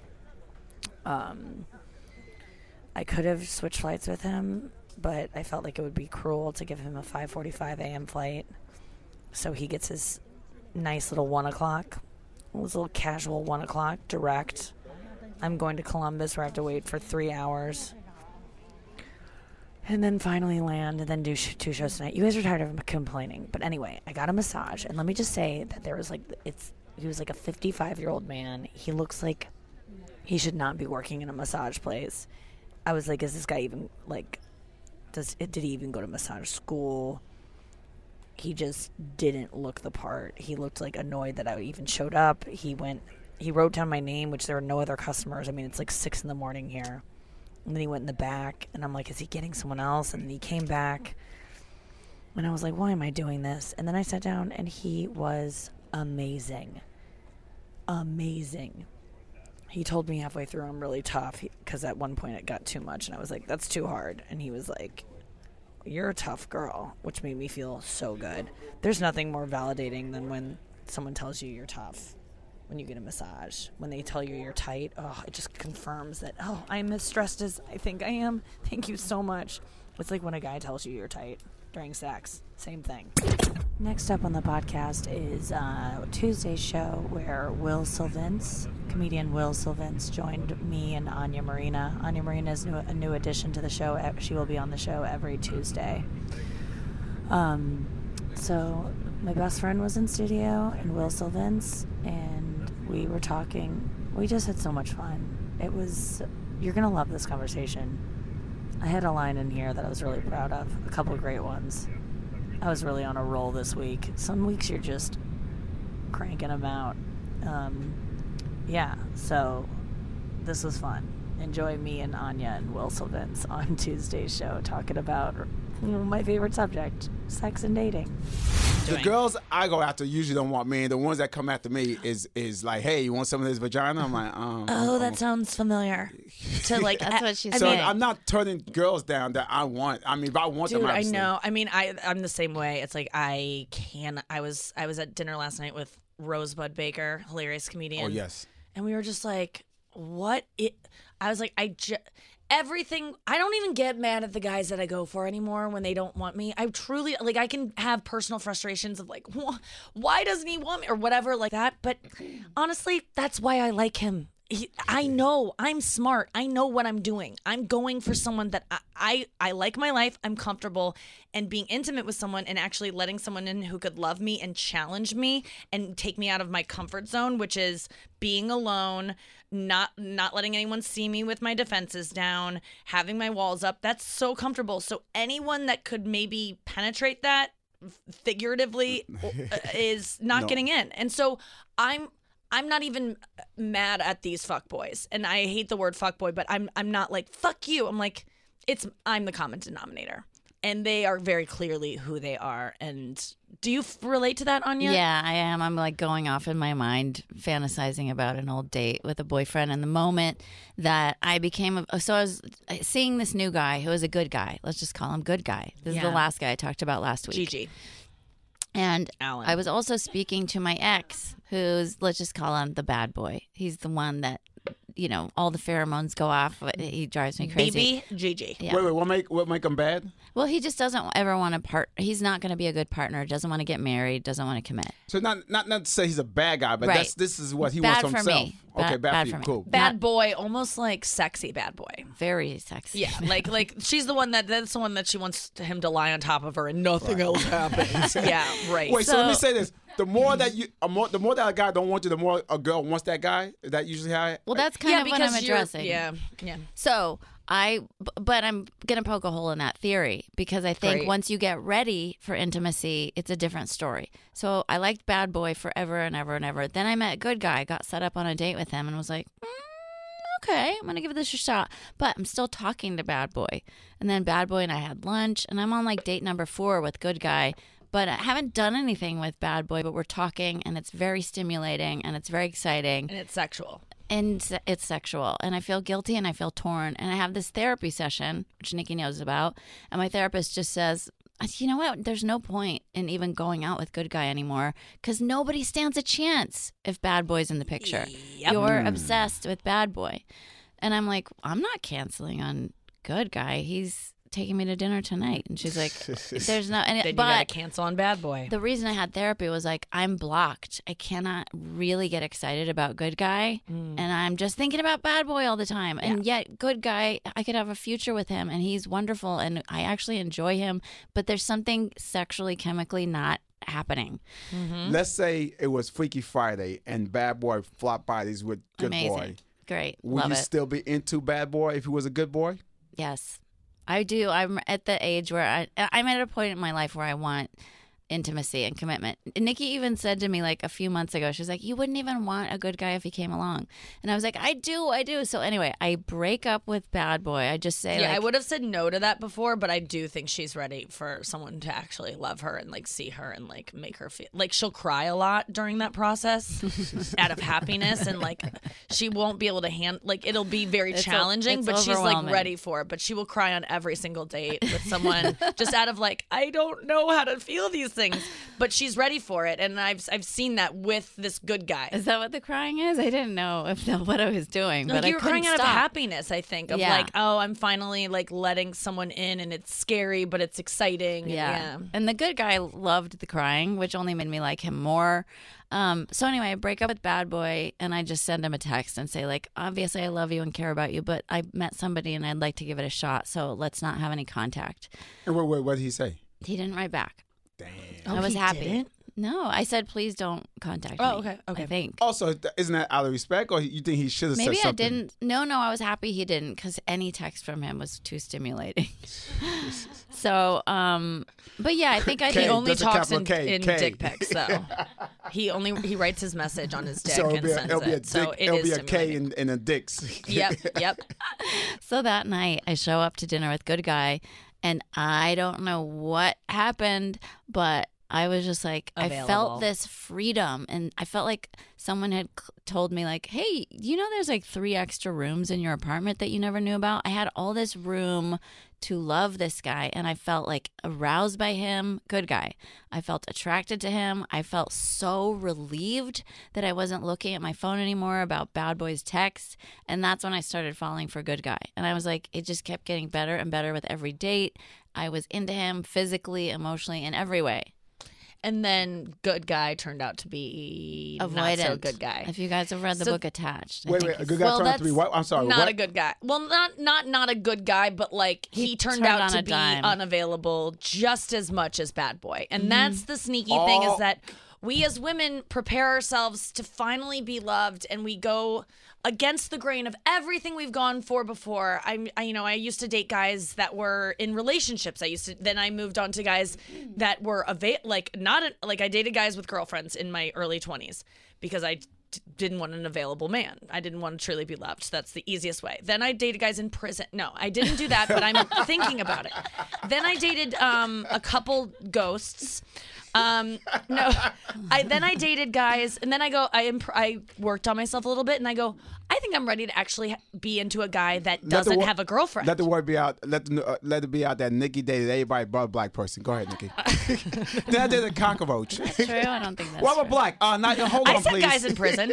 I could have switched flights with him, but I felt like it would be cruel to give him a 5:45 a.m. flight, so he gets his nice little 1 o'clock, this little casual 1 o'clock direct. I'm going to Columbus where I have to wait for 3 hours And then finally land and then do 2 shows tonight. You guys are tired of complaining. But anyway, I got a massage. And let me just say that there was he was like a 55-year-old man. He looks like he should not be working in a massage place. I was like, is this guy even, like, did he even go to massage school? He just didn't look the part. He looked like annoyed that I even showed up. He wrote down my name, which there were no other customers. I mean, it's like 6 a.m. here. And then he went in the back, and I'm like, is he getting someone else? And then he came back, and I was like, why am I doing this? And then I sat down, and he was amazing. Amazing. He told me halfway through I'm really tough, because at one point it got too much, and I was like, that's too hard. And he was like, you're a tough girl, which made me feel so good. There's nothing more validating than when someone tells you you're tough. When you get a massage, when they tell you you're tight, it just confirms that, I'm as stressed as I think I am. Thank you so much. It's like when a guy tells you you're tight during sex. Same thing. Next up on the podcast is Tuesday's show where comedian Will Sylvince joined me and Anya Marina. Anya Marina is a new addition to the show. She will be on the show every Tuesday. So my best friend was in studio, and Will Sylvince, and we were talking. We just had so much fun. You're going to love this conversation. I had a line in here that I was really proud of, a couple of great ones. I was really on a roll this week. Some weeks you're just cranking them out. So this was fun. Enjoy me and Anya and Will Sylvince on Tuesday's show talking about my favorite subject, sex and dating. The girls I go after usually don't want me. The ones that come after me is like, hey, you want some of this vagina? I'm like, that sounds familiar. To like, that's what she said. So I'm not turning girls down that I want. I mean, if I want them, Dude, I obviously. know. I mean, I'm the same way. It's like I was at dinner last night with Rosebud Baker, hilarious comedian. Oh yes. And we were just like, I was like, everything. I don't even get mad at the guys that I go for anymore when they don't want me. I truly, like, I can have personal frustrations of like, why doesn't he want me or whatever like that. But honestly, that's why I like him. I know I'm smart. I know what I'm doing. I'm going for someone that I like my life. I'm comfortable, and being intimate with someone and actually letting someone in who could love me and challenge me and take me out of my comfort zone, which is being alone, not letting anyone see me with my defenses down, having my walls up. That's so comfortable. So anyone that could maybe penetrate that figuratively is not getting in. And so I'm not even mad at these fuckboys. And I hate the word fuckboy, but I'm not like, fuck you. I'm like, I'm the common denominator. And they are very clearly who they are. And do you relate to that, Anya? Yeah, I am. I'm like going off in my mind, fantasizing about an old date with a boyfriend. And the moment that I became, I was seeing this new guy who was a good guy. Let's just call him good guy. This is the last guy I talked about last week. Gigi. And Alan. I was also speaking to my ex, who's, let's just call him the bad boy. He's the one that, all the pheromones go off. He drives me crazy. BB, Gigi. Yeah. Wait, what make them bad? Well, he just doesn't ever want to he's not going to be a good partner, doesn't want to get married, doesn't want to commit. So not to say he's a bad guy, but Right. this is what he Bad wants for for himself. me. Okay, bad for you. me. Cool. Bad boy, almost like sexy bad boy. Very sexy. Yeah, like she's the one that's the one that she wants him to lie on top of her and nothing else happens. Yeah, right. Wait, so let me say this: the more that the more that a guy don't want you, the more a girl wants that guy. Is that usually how? Well, that's kind of what I'm addressing. Yeah. So but I'm going to poke a hole in that theory because I think once you get ready for intimacy, it's a different story. So I liked bad boy forever and ever and ever. Then I met good guy, got set up on a date with him and was like, okay, I'm going to give this a shot. But I'm still talking to bad boy. And then bad boy and I had lunch and I'm on like date number 4 with good guy. But I haven't done anything with bad boy, but we're talking and it's very stimulating and it's very exciting. And it's sexual. And it's sexual. And I feel guilty and I feel torn. And I have this therapy session, which Nikki knows about. And my therapist just says, you know what? There's no point in even going out with good guy anymore because nobody stands a chance if bad boy's in the picture. Yep. You're obsessed with bad boy. And I'm like, I'm not canceling on good guy. He's taking me to dinner tonight? And she's like, there's no. And Then you gotta cancel on Bad Boy. the reason I had therapy was like, I'm blocked. I cannot really get excited about Good Guy. And I'm just thinking about Bad Boy all the time. And yet, Good Guy, I could have a future with him. And he's wonderful. And I actually enjoy him. But there's something sexually, chemically not happening. Let's say it was Freaky Friday and Bad Boy flopped bodies with Good Amazing. Boy. Great. Would Love you it. still be into Bad Boy if he was a good boy? Yes, I do. I'm at the age where I'm at a point in my life where I want intimacy and commitment. Nikki even said to me like a few months ago, she's like, you wouldn't even want a good guy if he came along. And I was like, I do. So anyway, I break up with Bad Boy. I just say, Yeah, like, I would have said no to that before, but I do think she's ready for someone to actually love her and like see her and like make her feel like she'll cry a lot during that process out of happiness, and like she won't be able to like it'll be very challenging, it's but she's like overwhelming. ready for it. But she will cry on every single date with someone just out of like, I don't know how to feel these things, but she's ready for it, and I've seen that with this good guy. is that what the crying is? I didn't know what I was doing, Like but you were I couldn't crying out stop. of happiness, I think, of Yeah. like, oh, I'm finally like letting someone in, and it's scary, but it's exciting. Yeah. And And the good guy loved the crying, which only made me like him more. So anyway, I break up with Bad Boy and I just send him a text and say, like, obviously I love you and care about you, but I met somebody and I'd like to give it a shot. So let's not have any contact. And what did he say? He didn't write back. Damn. I was he happy. didn't? No, I said, please don't contact me. Oh, okay. I think. Also, isn't that out of respect, or you think he should have said Maybe something? I didn't. No, I was happy he didn't because any text from him was too stimulating. So, but yeah, I think I K, he only that's a talks in, capital K, in K. dick pics, though. He writes his message on his dick So and sends it. So it it'll is be a K stimulating. and a dicks. Yep. So that night, I show up to dinner with Good Guy, and I don't know what happened, but I was just like, I Available. felt this freedom, and I felt like someone had told me, like, hey, you know there's like 3 extra rooms in your apartment that you never knew about? I had all this room to love this guy, and I felt like aroused by him. Good guy. I felt attracted to him. I felt so relieved that I wasn't looking at my phone anymore about Bad Boy's texts, and that's when I started falling for Good Guy. And I was like, it just kept getting better and better with every date. I was into him physically, emotionally, in every way. And then good guy turned out to be not so good guy. If you guys have read the book Attached. I Wait, think a he's- good guy Well, turned out to be that's what? I'm sorry. not what? a good guy. Well, not a good guy, but like he turned turned out on to a be dime. unavailable just as much as Bad Boy. And that's the sneaky thing, is that we as women prepare ourselves to finally be loved, and we go against the grain of everything we've gone for before. I used to date guys that were in relationships. Then I moved on to guys that were I dated guys with girlfriends in my early 20s because I didn't want an available man. I didn't want to truly be loved. That's the easiest way. Then I dated guys in prison. No, I didn't do that, but I'm thinking about it. Then I dated a couple ghosts. Then I dated guys, and then I worked on myself a little bit, and I go, I think I'm ready to actually be into a guy that doesn't have a girlfriend. Let the word be out. Let it be out that Nikki dated everybody but a black person. Go ahead, Nikki. Then I dated a cockroach. True? I don't think that's Well, I'm a true. black. Not, hold on, I said please. guys in prison.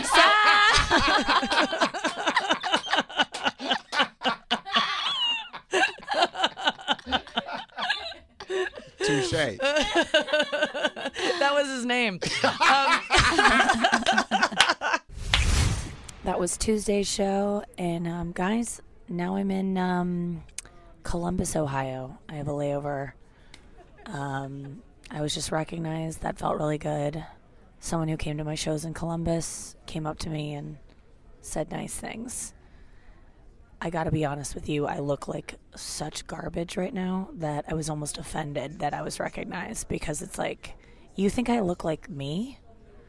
Touche. That was his name. That was Tuesday's show, and guys, now I'm in Columbus, Ohio. I have a layover. I was just recognized. That felt really good. Someone who came to my shows in Columbus came up to me and said nice things. I gotta be honest with you, I look like such garbage right now that I was almost offended that I was recognized, because it's like, you think I look like me?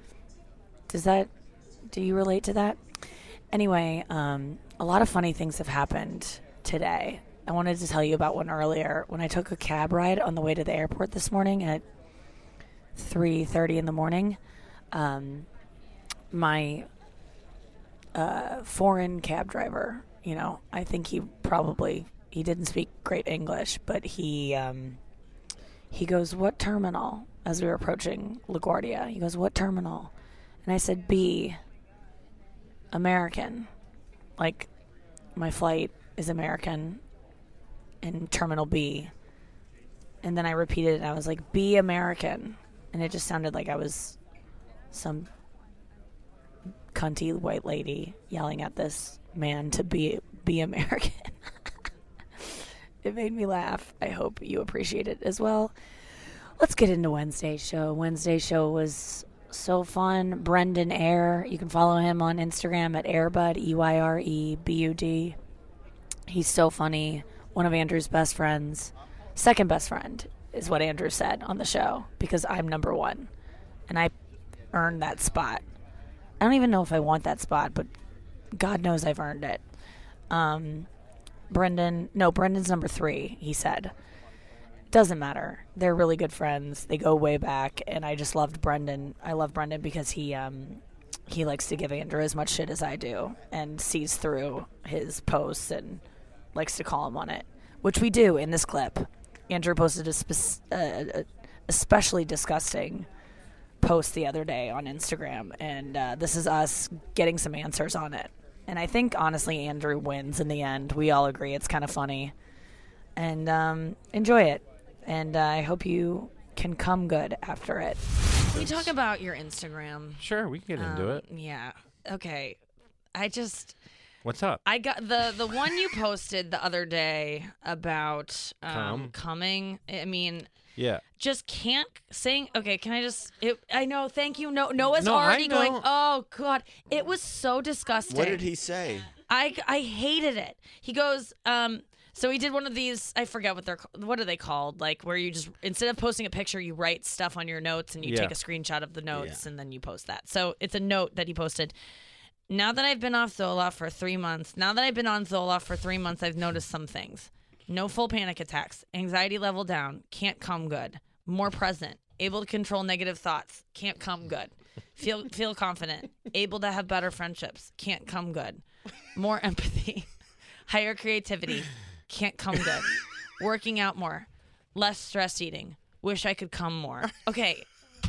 Do you relate to that? Anyway, a lot of funny things have happened today. I wanted to tell you about one earlier. When I took a cab ride on the way to the airport this morning at 3:30 in the morning, my foreign cab driver, I think he didn't speak great English, but he goes, "What terminal?" As we were approaching LaGuardia. He goes, "What terminal?" And I said, "B, American. Like, my flight is American. in Terminal B. And then I repeated it, and I was like, be American. And it just sounded like I was some cunty white lady yelling at this man to be American. It made me laugh. I hope you appreciate it as well. Let's get into Wednesday's show. Wednesday's show was so fun. Brendan Eyre. You can follow him on Instagram at Airbud, EYREBUD. He's so funny. One of Andrew's best friends. Second best friend is what Andrew said on the show, because I'm number one. And I earned that spot. I don't even know if I want that spot, but God knows I've earned it. Brendan's number 3, he said. Doesn't matter. They're really good friends. They go way back, and I just loved Brendan. I love Brendan because he likes to give Andrew as much shit as I do and sees through his posts and likes to call him on it, which we do in this clip. Andrew posted a especially disgusting post the other day on Instagram, and this is us getting some answers on it. And I think, honestly, Andrew wins in the end. We all agree it's kind of funny. And enjoy it. And I hope you can come good after it. Can we talk about your Instagram? Sure, we can get into it. Yeah. Okay. What's up? I got the one you posted the other day about coming. I mean... Yeah. Just can't saying, okay, can I just, I know, thank you. Noah's already going, oh, God. It was so disgusting. What did he say? I hated it. He goes, so he did one of these, I forget what are they called? Like where you just, instead of posting a picture, you write stuff on your notes and you take a screenshot of the notes and then you post that. So it's a note that he posted. Now that I've been off Zoloft for 3 months, I've noticed some things. No full panic attacks. Anxiety level down. Can't come good. More present. Able to control negative thoughts. Can't come good. Feel confident. Able to have better friendships. Can't come good. More empathy. Higher creativity. Can't come good. Working out more. Less stress eating. Wish I could come more. Okay.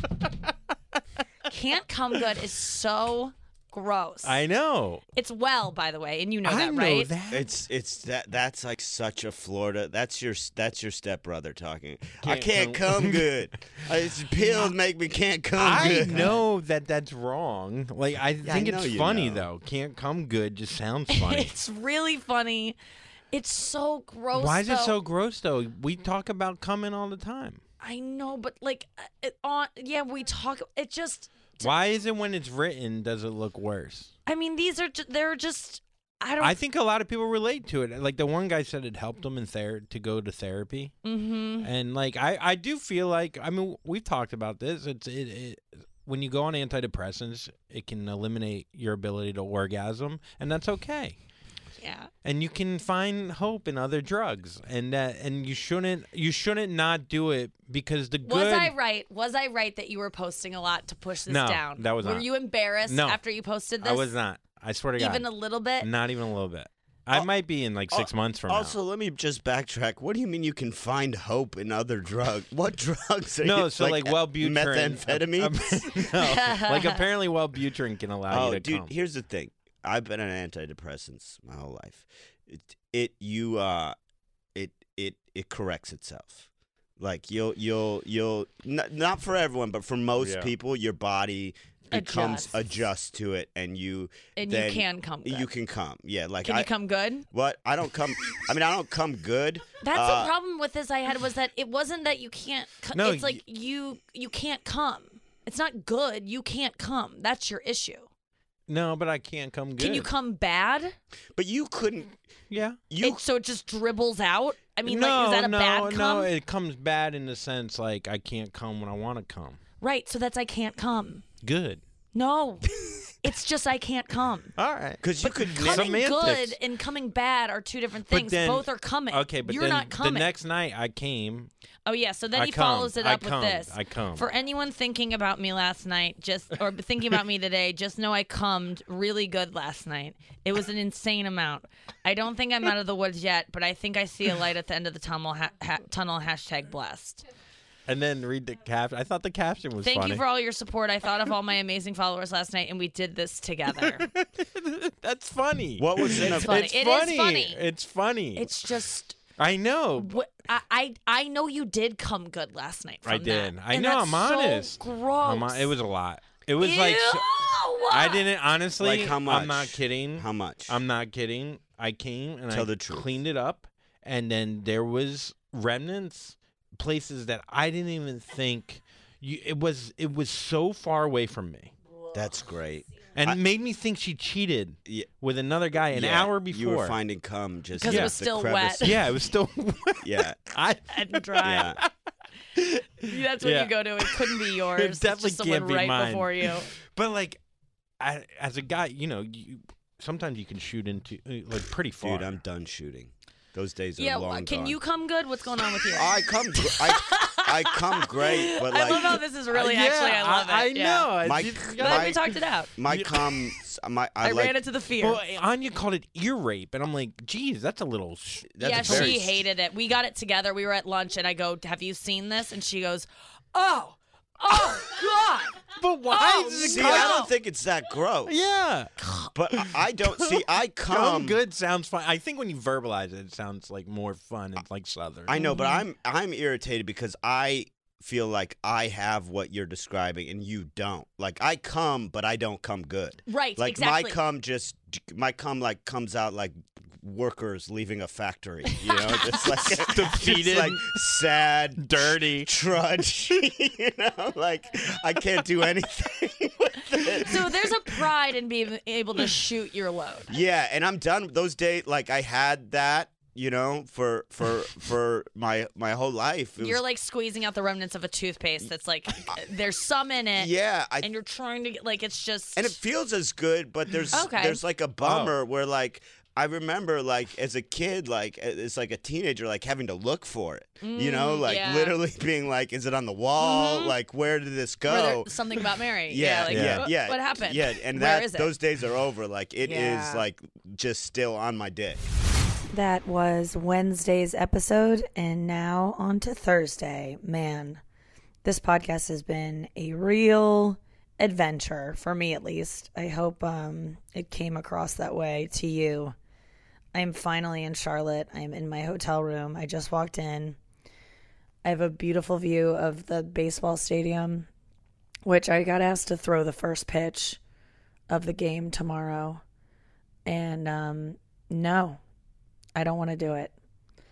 Can't come good is so gross. I know. It's by the way, and you know that, right? It's that's like such a Florida. That's your stepbrother talking. I can't come good. It's pills make me can't come good. I know that's wrong. Like I think it's funny though. Can't come good just sounds funny. It's really funny. It's so gross. Why is it so gross though? We talk about coming all the time. I know, but like we talk. It just. Why is it when it's written does it look worse? I mean, they're just. I think a lot of people relate to it. Like the one guy said, it helped him to go to therapy. Mm-hmm. And like I do feel like, I mean, we've talked about this. It when you go on antidepressants, it can eliminate your ability to orgasm, and that's okay. Yeah. And you can find hope in other drugs, and you shouldn't not do it because the good. Was I right that you were posting a lot to push this down? No, that was not. Were you embarrassed after you posted this? I was not. I swear to God. Even a little bit? Not even a little bit. I might be in like 6 months from now. Also, let me just backtrack. What do you mean you can find hope in other drugs? What drugs are you? No, so like Wellbutrin. Methamphetamines? No, like apparently Wellbutrin can allow you to come. Here's the thing. I've been on antidepressants my whole life. It corrects itself. Like you'll not for everyone, but for most people, your body adjusts to it, and you can come good. You can come. Yeah, like can you come good? What? I don't come. I mean, I don't come good. That's the problem with this I had was that it wasn't that you can't. No, it's like you can't come. It's not good. You can't come. That's your issue. No, but I can't come good. Can you come bad? But you couldn't. Yeah. So it just dribbles out? I mean, is that a bad come? No, it comes bad in the sense like I can't come when I want to come. Right, so that's I can't come. Good. No. It's just I can't come. All right. Because you could coming good and coming bad are two different things. Both are coming. Okay, but you're then not coming. The next night I came. Oh yeah, so then he follows it up with this. I come. For anyone thinking about me last night, or thinking about me today, just know I cummed really good last night. It was an insane amount. I don't think I'm out of the woods yet, but I think I see a light at the end of the tunnel. #blessed. And then read the caption. I thought the caption was funny. Thank you for all your support. I thought of all my amazing followers last night, and we did this together. That's funny. What was in It's funny. It's funny. It's funny. It's just. I know. I know you did come good last night. From I did. That. I And know. that's I'm honest. So gross. It was a lot. It was like I didn't honestly. Like how much? I'm not kidding. How much? I'm not kidding. I came and Tell I the truth. cleaned it up, and then there was remnants, places that I didn't even think. It was so far away from me. That's great. And it made me think she cheated with another guy an hour before. You were finding cum just because it was still wet. Yeah, it was still wet. Yeah. And dry. Yeah. That's when you go to. It couldn't be yours. It definitely it's just someone can't be right mine. before you. But like, as a guy, sometimes you can shoot into like pretty far. Dude, I'm done shooting. Those days are long gone. Can you come good? What's going on with you? I come great, but like I love how this is really actually. I love it. I yeah. know. We talked it out. My cum. I ran into the fear. Well, Anya called it ear rape, and I'm like, geez, that's a little. She hated it. We got it together. We were at lunch, and I go, "Have you seen this?" And she goes, "Oh God." But why? See, I don't think it's that gross. Yeah. But I don't see. I Come good sounds fun. I think when you verbalize it, it sounds like more fun. It's like Southern. I know, but I'm irritated because I feel like I have what you're describing and you don't. Like I come, but I don't come good. Right. Like exactly. my cum like comes out like workers leaving a factory, just like defeated, just like sad, dirty, trudge, like I can't do anything with it. So there's a pride in being able to shoot your load. Yeah, and I'm done with those days. Like I had that, for my whole life. You're like squeezing out the remnants of a toothpaste that's like there's some in it. Yeah, and you're trying to get like it's just and it feels as good, but there's like a bummer where like. I remember, like, as a kid, like, it's like a teenager, like, having to look for it, literally being like, is it on the wall? Mm-hmm. Like, where did this go? Something about Mary. Yeah. What happened? Yeah, and those days are over. Like, it is, like, just still on my dick. That was Wednesday's episode, and now on to Thursday. Man, this podcast has been a real adventure, for me at least. I hope it came across that way to you. I'm finally in Charlotte. I'm in my hotel room. I just walked in. I have a beautiful view of the baseball stadium, which I got asked to throw the first pitch of the game tomorrow. And no, I don't want to do it.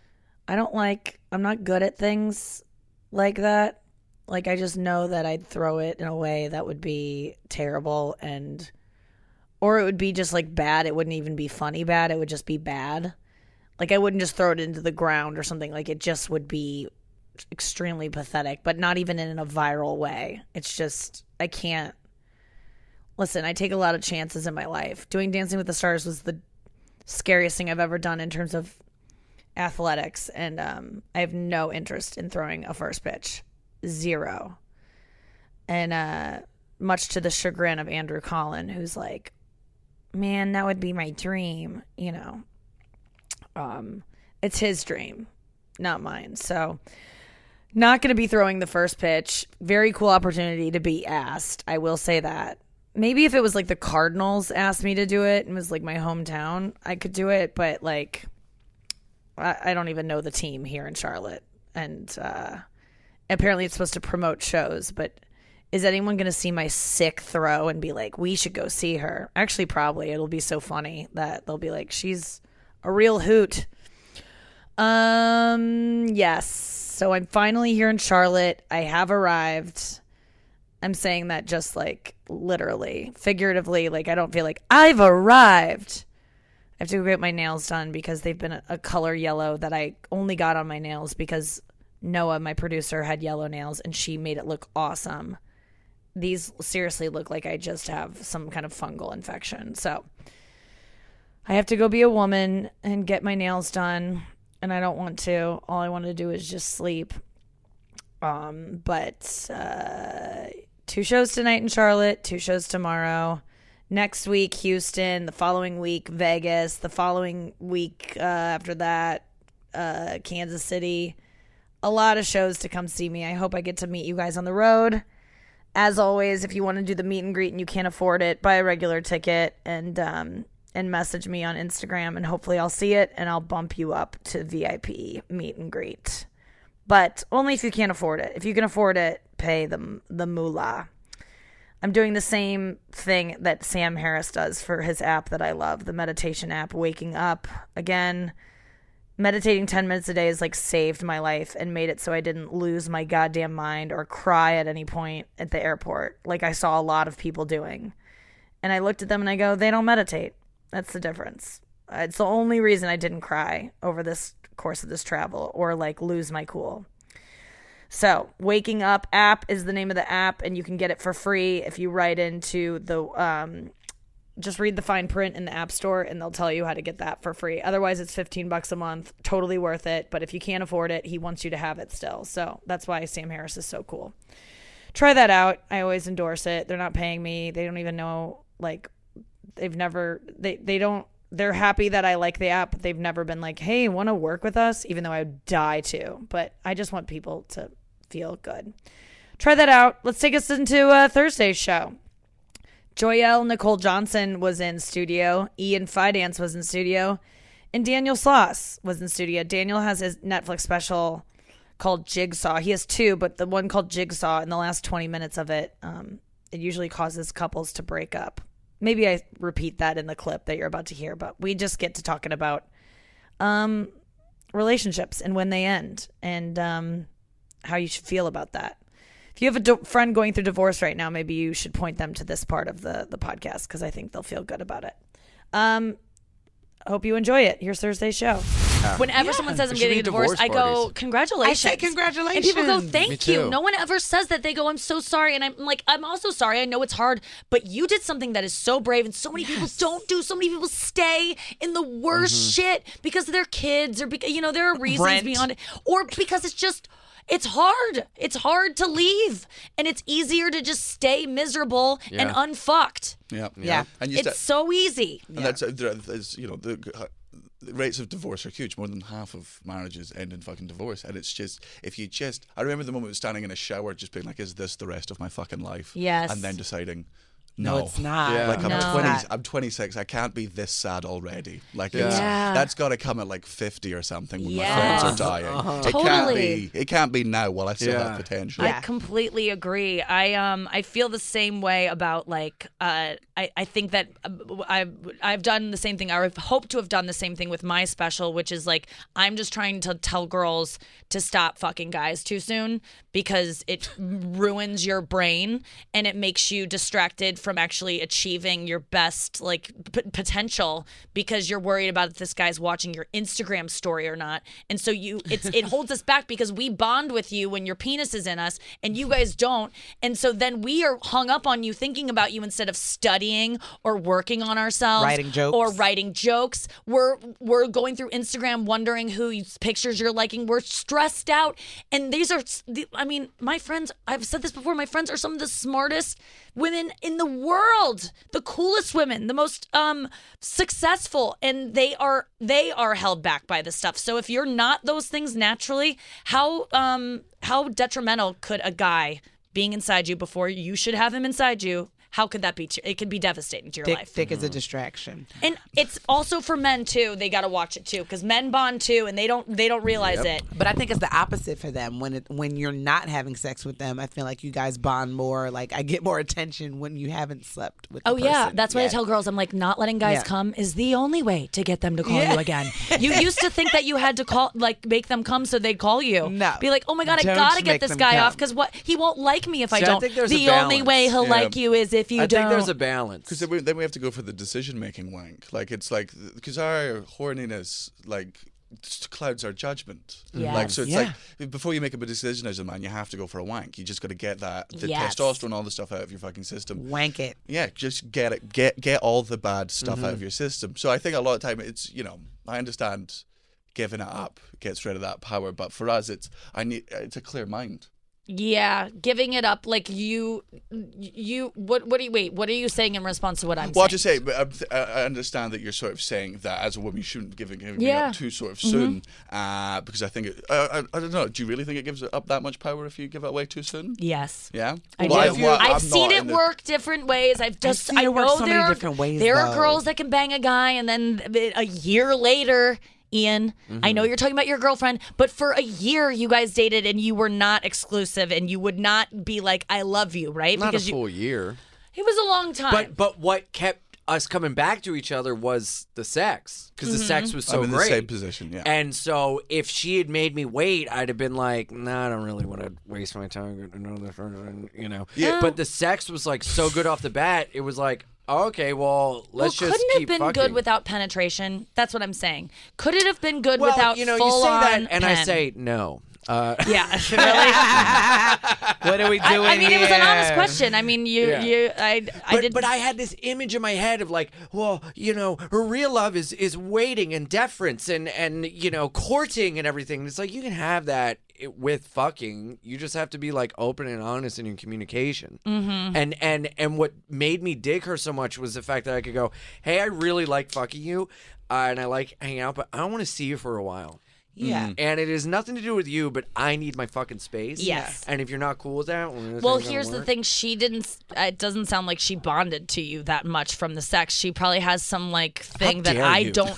I'm not good at things like that. Like, I just know that I'd throw it in a way that would be terrible or it would be just, like, bad. It wouldn't even be funny bad. It would just be bad. Like, I wouldn't just throw it into the ground or something. Like, it just would be extremely pathetic, but not even in a viral way. It's just, I can't. Listen, I take a lot of chances in my life. Doing Dancing with the Stars was the scariest thing I've ever done in terms of athletics, and I have no interest in throwing a first pitch. Zero. And much to the chagrin of Andrew Collin, who's like, man, that would be my dream, it's his dream, not mine. So not going to be throwing the first pitch. Very cool opportunity to be asked, I will say that. Maybe if it was like the Cardinals asked me to do it and was like my hometown, I could do it, but like I don't even know the team here in Charlotte, and apparently it's supposed to promote shows, but is anyone going to see my sick throw and be like, we should go see her? Actually, probably. It'll be so funny that they'll be like, she's a real hoot. Yes. So I'm finally here in Charlotte. I have arrived. I'm saying that just like literally, figuratively, like I don't feel like I've arrived. I have to go get my nails done because they've been a color yellow that I only got on my nails because Noah, my producer, had yellow nails and she made it look awesome. These seriously look like I just have some kind of fungal infection. So I have to go be a woman and get my nails done, and I don't want to. All I want to do is just sleep. But 2 shows tonight in Charlotte, 2 shows tomorrow. Next week, Houston. The following week, Vegas. The following week after that, Kansas City. A lot of shows to come see me. I hope I get to meet you guys on the road. As always, if you want to do the meet and greet and you can't afford it, buy a regular ticket and and message me on Instagram, and hopefully I'll see it and I'll bump you up to VIP meet and greet. But only if you can't afford it. If you can afford it, pay the moolah. I'm doing the same thing that Sam Harris does for his app that I love, the meditation app, Waking Up. Again, meditating 10 minutes a day has like saved my life and made it so I didn't lose my goddamn mind or cry at any point at the airport like I saw a lot of people doing. And I looked at them and I go, they don't meditate. That's the difference. It's the only reason I didn't cry over this course of this travel or like lose my cool. So, Waking Up app is the name of the app, and you can get it for free if you write into the, just read the fine print in the App Store, and they'll tell you how to get that for free. Otherwise, it's $15 a month, totally worth it, but if you can't afford it, he wants you to have it still. So, that's why Sam Harris is so cool. Try that out. I always endorse it. They're not paying me. They don't even know, like, they've never, they don't, they're happy that I like the app, but they've never been like, hey, want to work with us? Even though I would die to. But I just want people to feel good. Try that out. Let's take us into Thursday's show. Joyelle Nicole Johnson was in studio. Ian Fidance was in studio. And Daniel Sloss was in studio. Daniel has his Netflix special called Jigsaw. He has two, but the one called Jigsaw, in the last 20 minutes of it, it usually causes couples to break up. Maybe I repeat that in the clip that you're about to hear, but we just get to talking about relationships and when they end and how you should feel about that. If you have a friend going through divorce right now, maybe you should point them to this part of the podcast because I think they'll feel good about it. I hope you enjoy it. Here's Thursday's show. Whenever someone says I'm getting a divorce, I go, congratulations. I say congratulations. And people go, thank you. No one ever says that. They go, I'm so sorry. And I'm like, I'm also sorry. I know it's hard, but you did something that is so brave and so many people don't do. So many people stay in the worst shit because of their kids or because, you know, there are reasons beyond it. Or because it's just, it's hard. It's hard to leave. And it's easier to just stay miserable and unfucked. Yeah. And it's so easy. And that's, you know, the rates of divorce are huge. More than half of marriages end in fucking divorce. And it's just, I remember the moment I was standing in a shower just being like, is this the rest of my fucking life? Yes. And then deciding, No, it's not. Yeah. Like No. I'm 26. I can't be this sad already. Like that's got to come at like 50 or something when my friends are dying. Totally. It can't be now while I still have potential. I completely agree. I feel the same way about like I think that I've done the same thing. I hope to have done the same thing with my special, which is like I'm just trying to tell girls to stop fucking guys too soon because it ruins your brain and it makes you distracted from actually achieving your best like potential because you're worried about if this guy's watching your Instagram story or not. And so it holds us back because we bond with you when your penis is in us and you guys don't. And so then we are hung up on you thinking about you instead of studying or working on ourselves. Writing jokes. We're going through Instagram wondering whose pictures you're liking. We're stressed out. And these are, I mean, my friends, I've said this before, my friends are some of the smartest women in the world, the coolest women, the most successful, and they are held back by this stuff. So if you're not those things naturally, how detrimental could a guy being inside you before you should have him inside you? How could that be? It could be devastating to your life. Dick is a distraction, and it's also for men too. They got to watch it too because men bond too, and they don't realize it. But I think it's the opposite for them. When you're not having sex with them, I feel like you guys bond more. Like I get more attention when you haven't slept with. The person that's what I tell girls. I'm like, not letting guys come is the only way to get them to call you again. You used to think that you had to call, like, make them come so they'd call you. No, be like, oh my god, I gotta get this guy off because he won't like me if I don't. The only way he'll like you is if you don't. I think there's a balance. Because then we have to go for the decision-making wank. Like, it's like, because our horniness, like, clouds our judgment. Yes. Like, so it's like, before you make a decision as a man, you have to go for a wank. You just got to get the testosterone, all the stuff out of your fucking system. Wank it. Yeah, just get it. Get all the bad stuff out of your system. So I think a lot of time it's, you know, I understand giving it up gets rid of that power, but for us, it's a clear mind. Yeah, giving it up, like you. What are you saying in response to what I'm saying? Well, I'll just say, but I understand that you're sort of saying that as a woman, you shouldn't give it up too sort of soon, because I think I don't know. Do you really think it gives it up that much power if you give it away too soon? Yes. Yeah. I've seen it work different ways. I know so many different ways. There are girls that can bang a guy, and then a year later. Ian, I know you're talking about your girlfriend, but for a year you guys dated and you were not exclusive and you would not be like, I love you, right? Not a full year. It was a long time. But what kept us coming back to each other was the sex, because the sex was so I'm in great. the same position, yeah. And so if she had made me wait, I'd have been like, nah, I don't really want to waste my time, you know. Yeah. But the sex was like so good off the bat, it was like, okay, well, let's just couldn't keep have been fucking. good without penetration. That's what I'm saying. Could it have been good without you say full-on that, and I pen? say no. Yeah, really. What are we doing? I mean, it was an honest question. I mean, But I had this image in my head of like, well, you know, her real love is waiting and deference and you know, courting and everything. It's like you can have that with fucking. You just have to be like open and honest in your communication. And what made me dig her so much was the fact that I could go, hey, I really like fucking you, and I like hanging out, but I don't want to see you for a while. Yeah. And it has nothing to do with you, but I need my fucking space. Yes. And if you're not cool with that, well, here's the thing. She didn't. It doesn't sound like she bonded to you that much from the sex. She probably has some like thing that I don't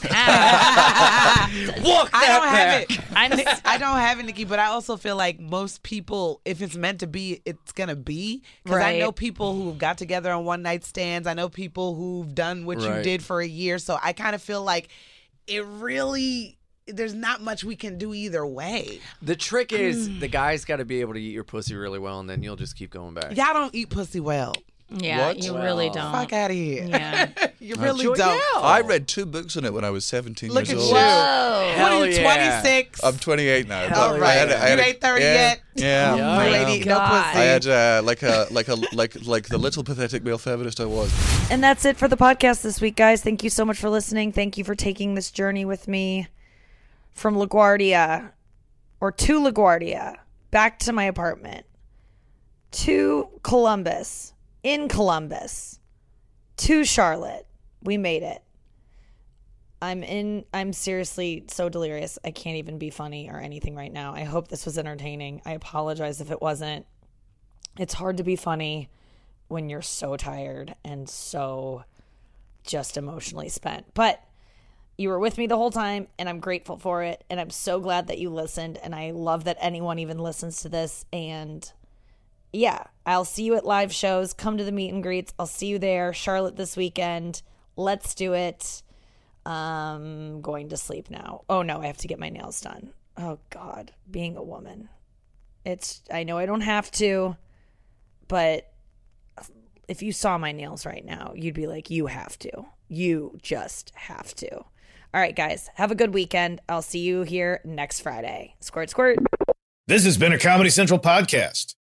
have. Walk I don't that have it. I don't have it, Nikki. But I also feel like most people, if it's meant to be, it's gonna be. Because I know people who got together on one night stands. I know people who've done what you did for a year. So I kind of feel like it really. There's not much we can do either way. The trick is the guy's got to be able to eat your pussy really well, and then you'll just keep going back. Y'all don't eat pussy well. Yeah, What? you really don't. Fuck out of here. Yeah. You really don't. I read 2 books on it when I was 17 Look years at old. you. Hell What are you, yeah. 26? I'm 28 now. All right. I had You ain't 30 yet? Yeah. You ain't eating no pussy. I had like the little pathetic male feminist I was. And that's it for the podcast this week, guys. Thank you so much for listening. Thank you for taking this journey with me from LaGuardia, or to LaGuardia, back to my apartment, to Columbus, in Columbus, to Charlotte. We made it. I'm seriously so delirious. I can't even be funny or anything right now. I hope this was entertaining. I apologize if it wasn't. It's hard to be funny when you're so tired and so just emotionally spent. But you were with me the whole time, and I'm grateful for it, and I'm so glad that you listened, and I love that anyone even listens to this. And yeah, I'll see you at live shows. Come to the meet and greets. I'll see you there. Charlotte this weekend. Let's do it. I'm going to sleep now. Oh no, I have to get my nails done. Oh God, being a woman. I know I don't have to, but if you saw my nails right now, you'd be like, you have to. You just have to. All right, guys, have a good weekend. I'll see you here next Friday. Squirt, squirt. This has been a Comedy Central podcast.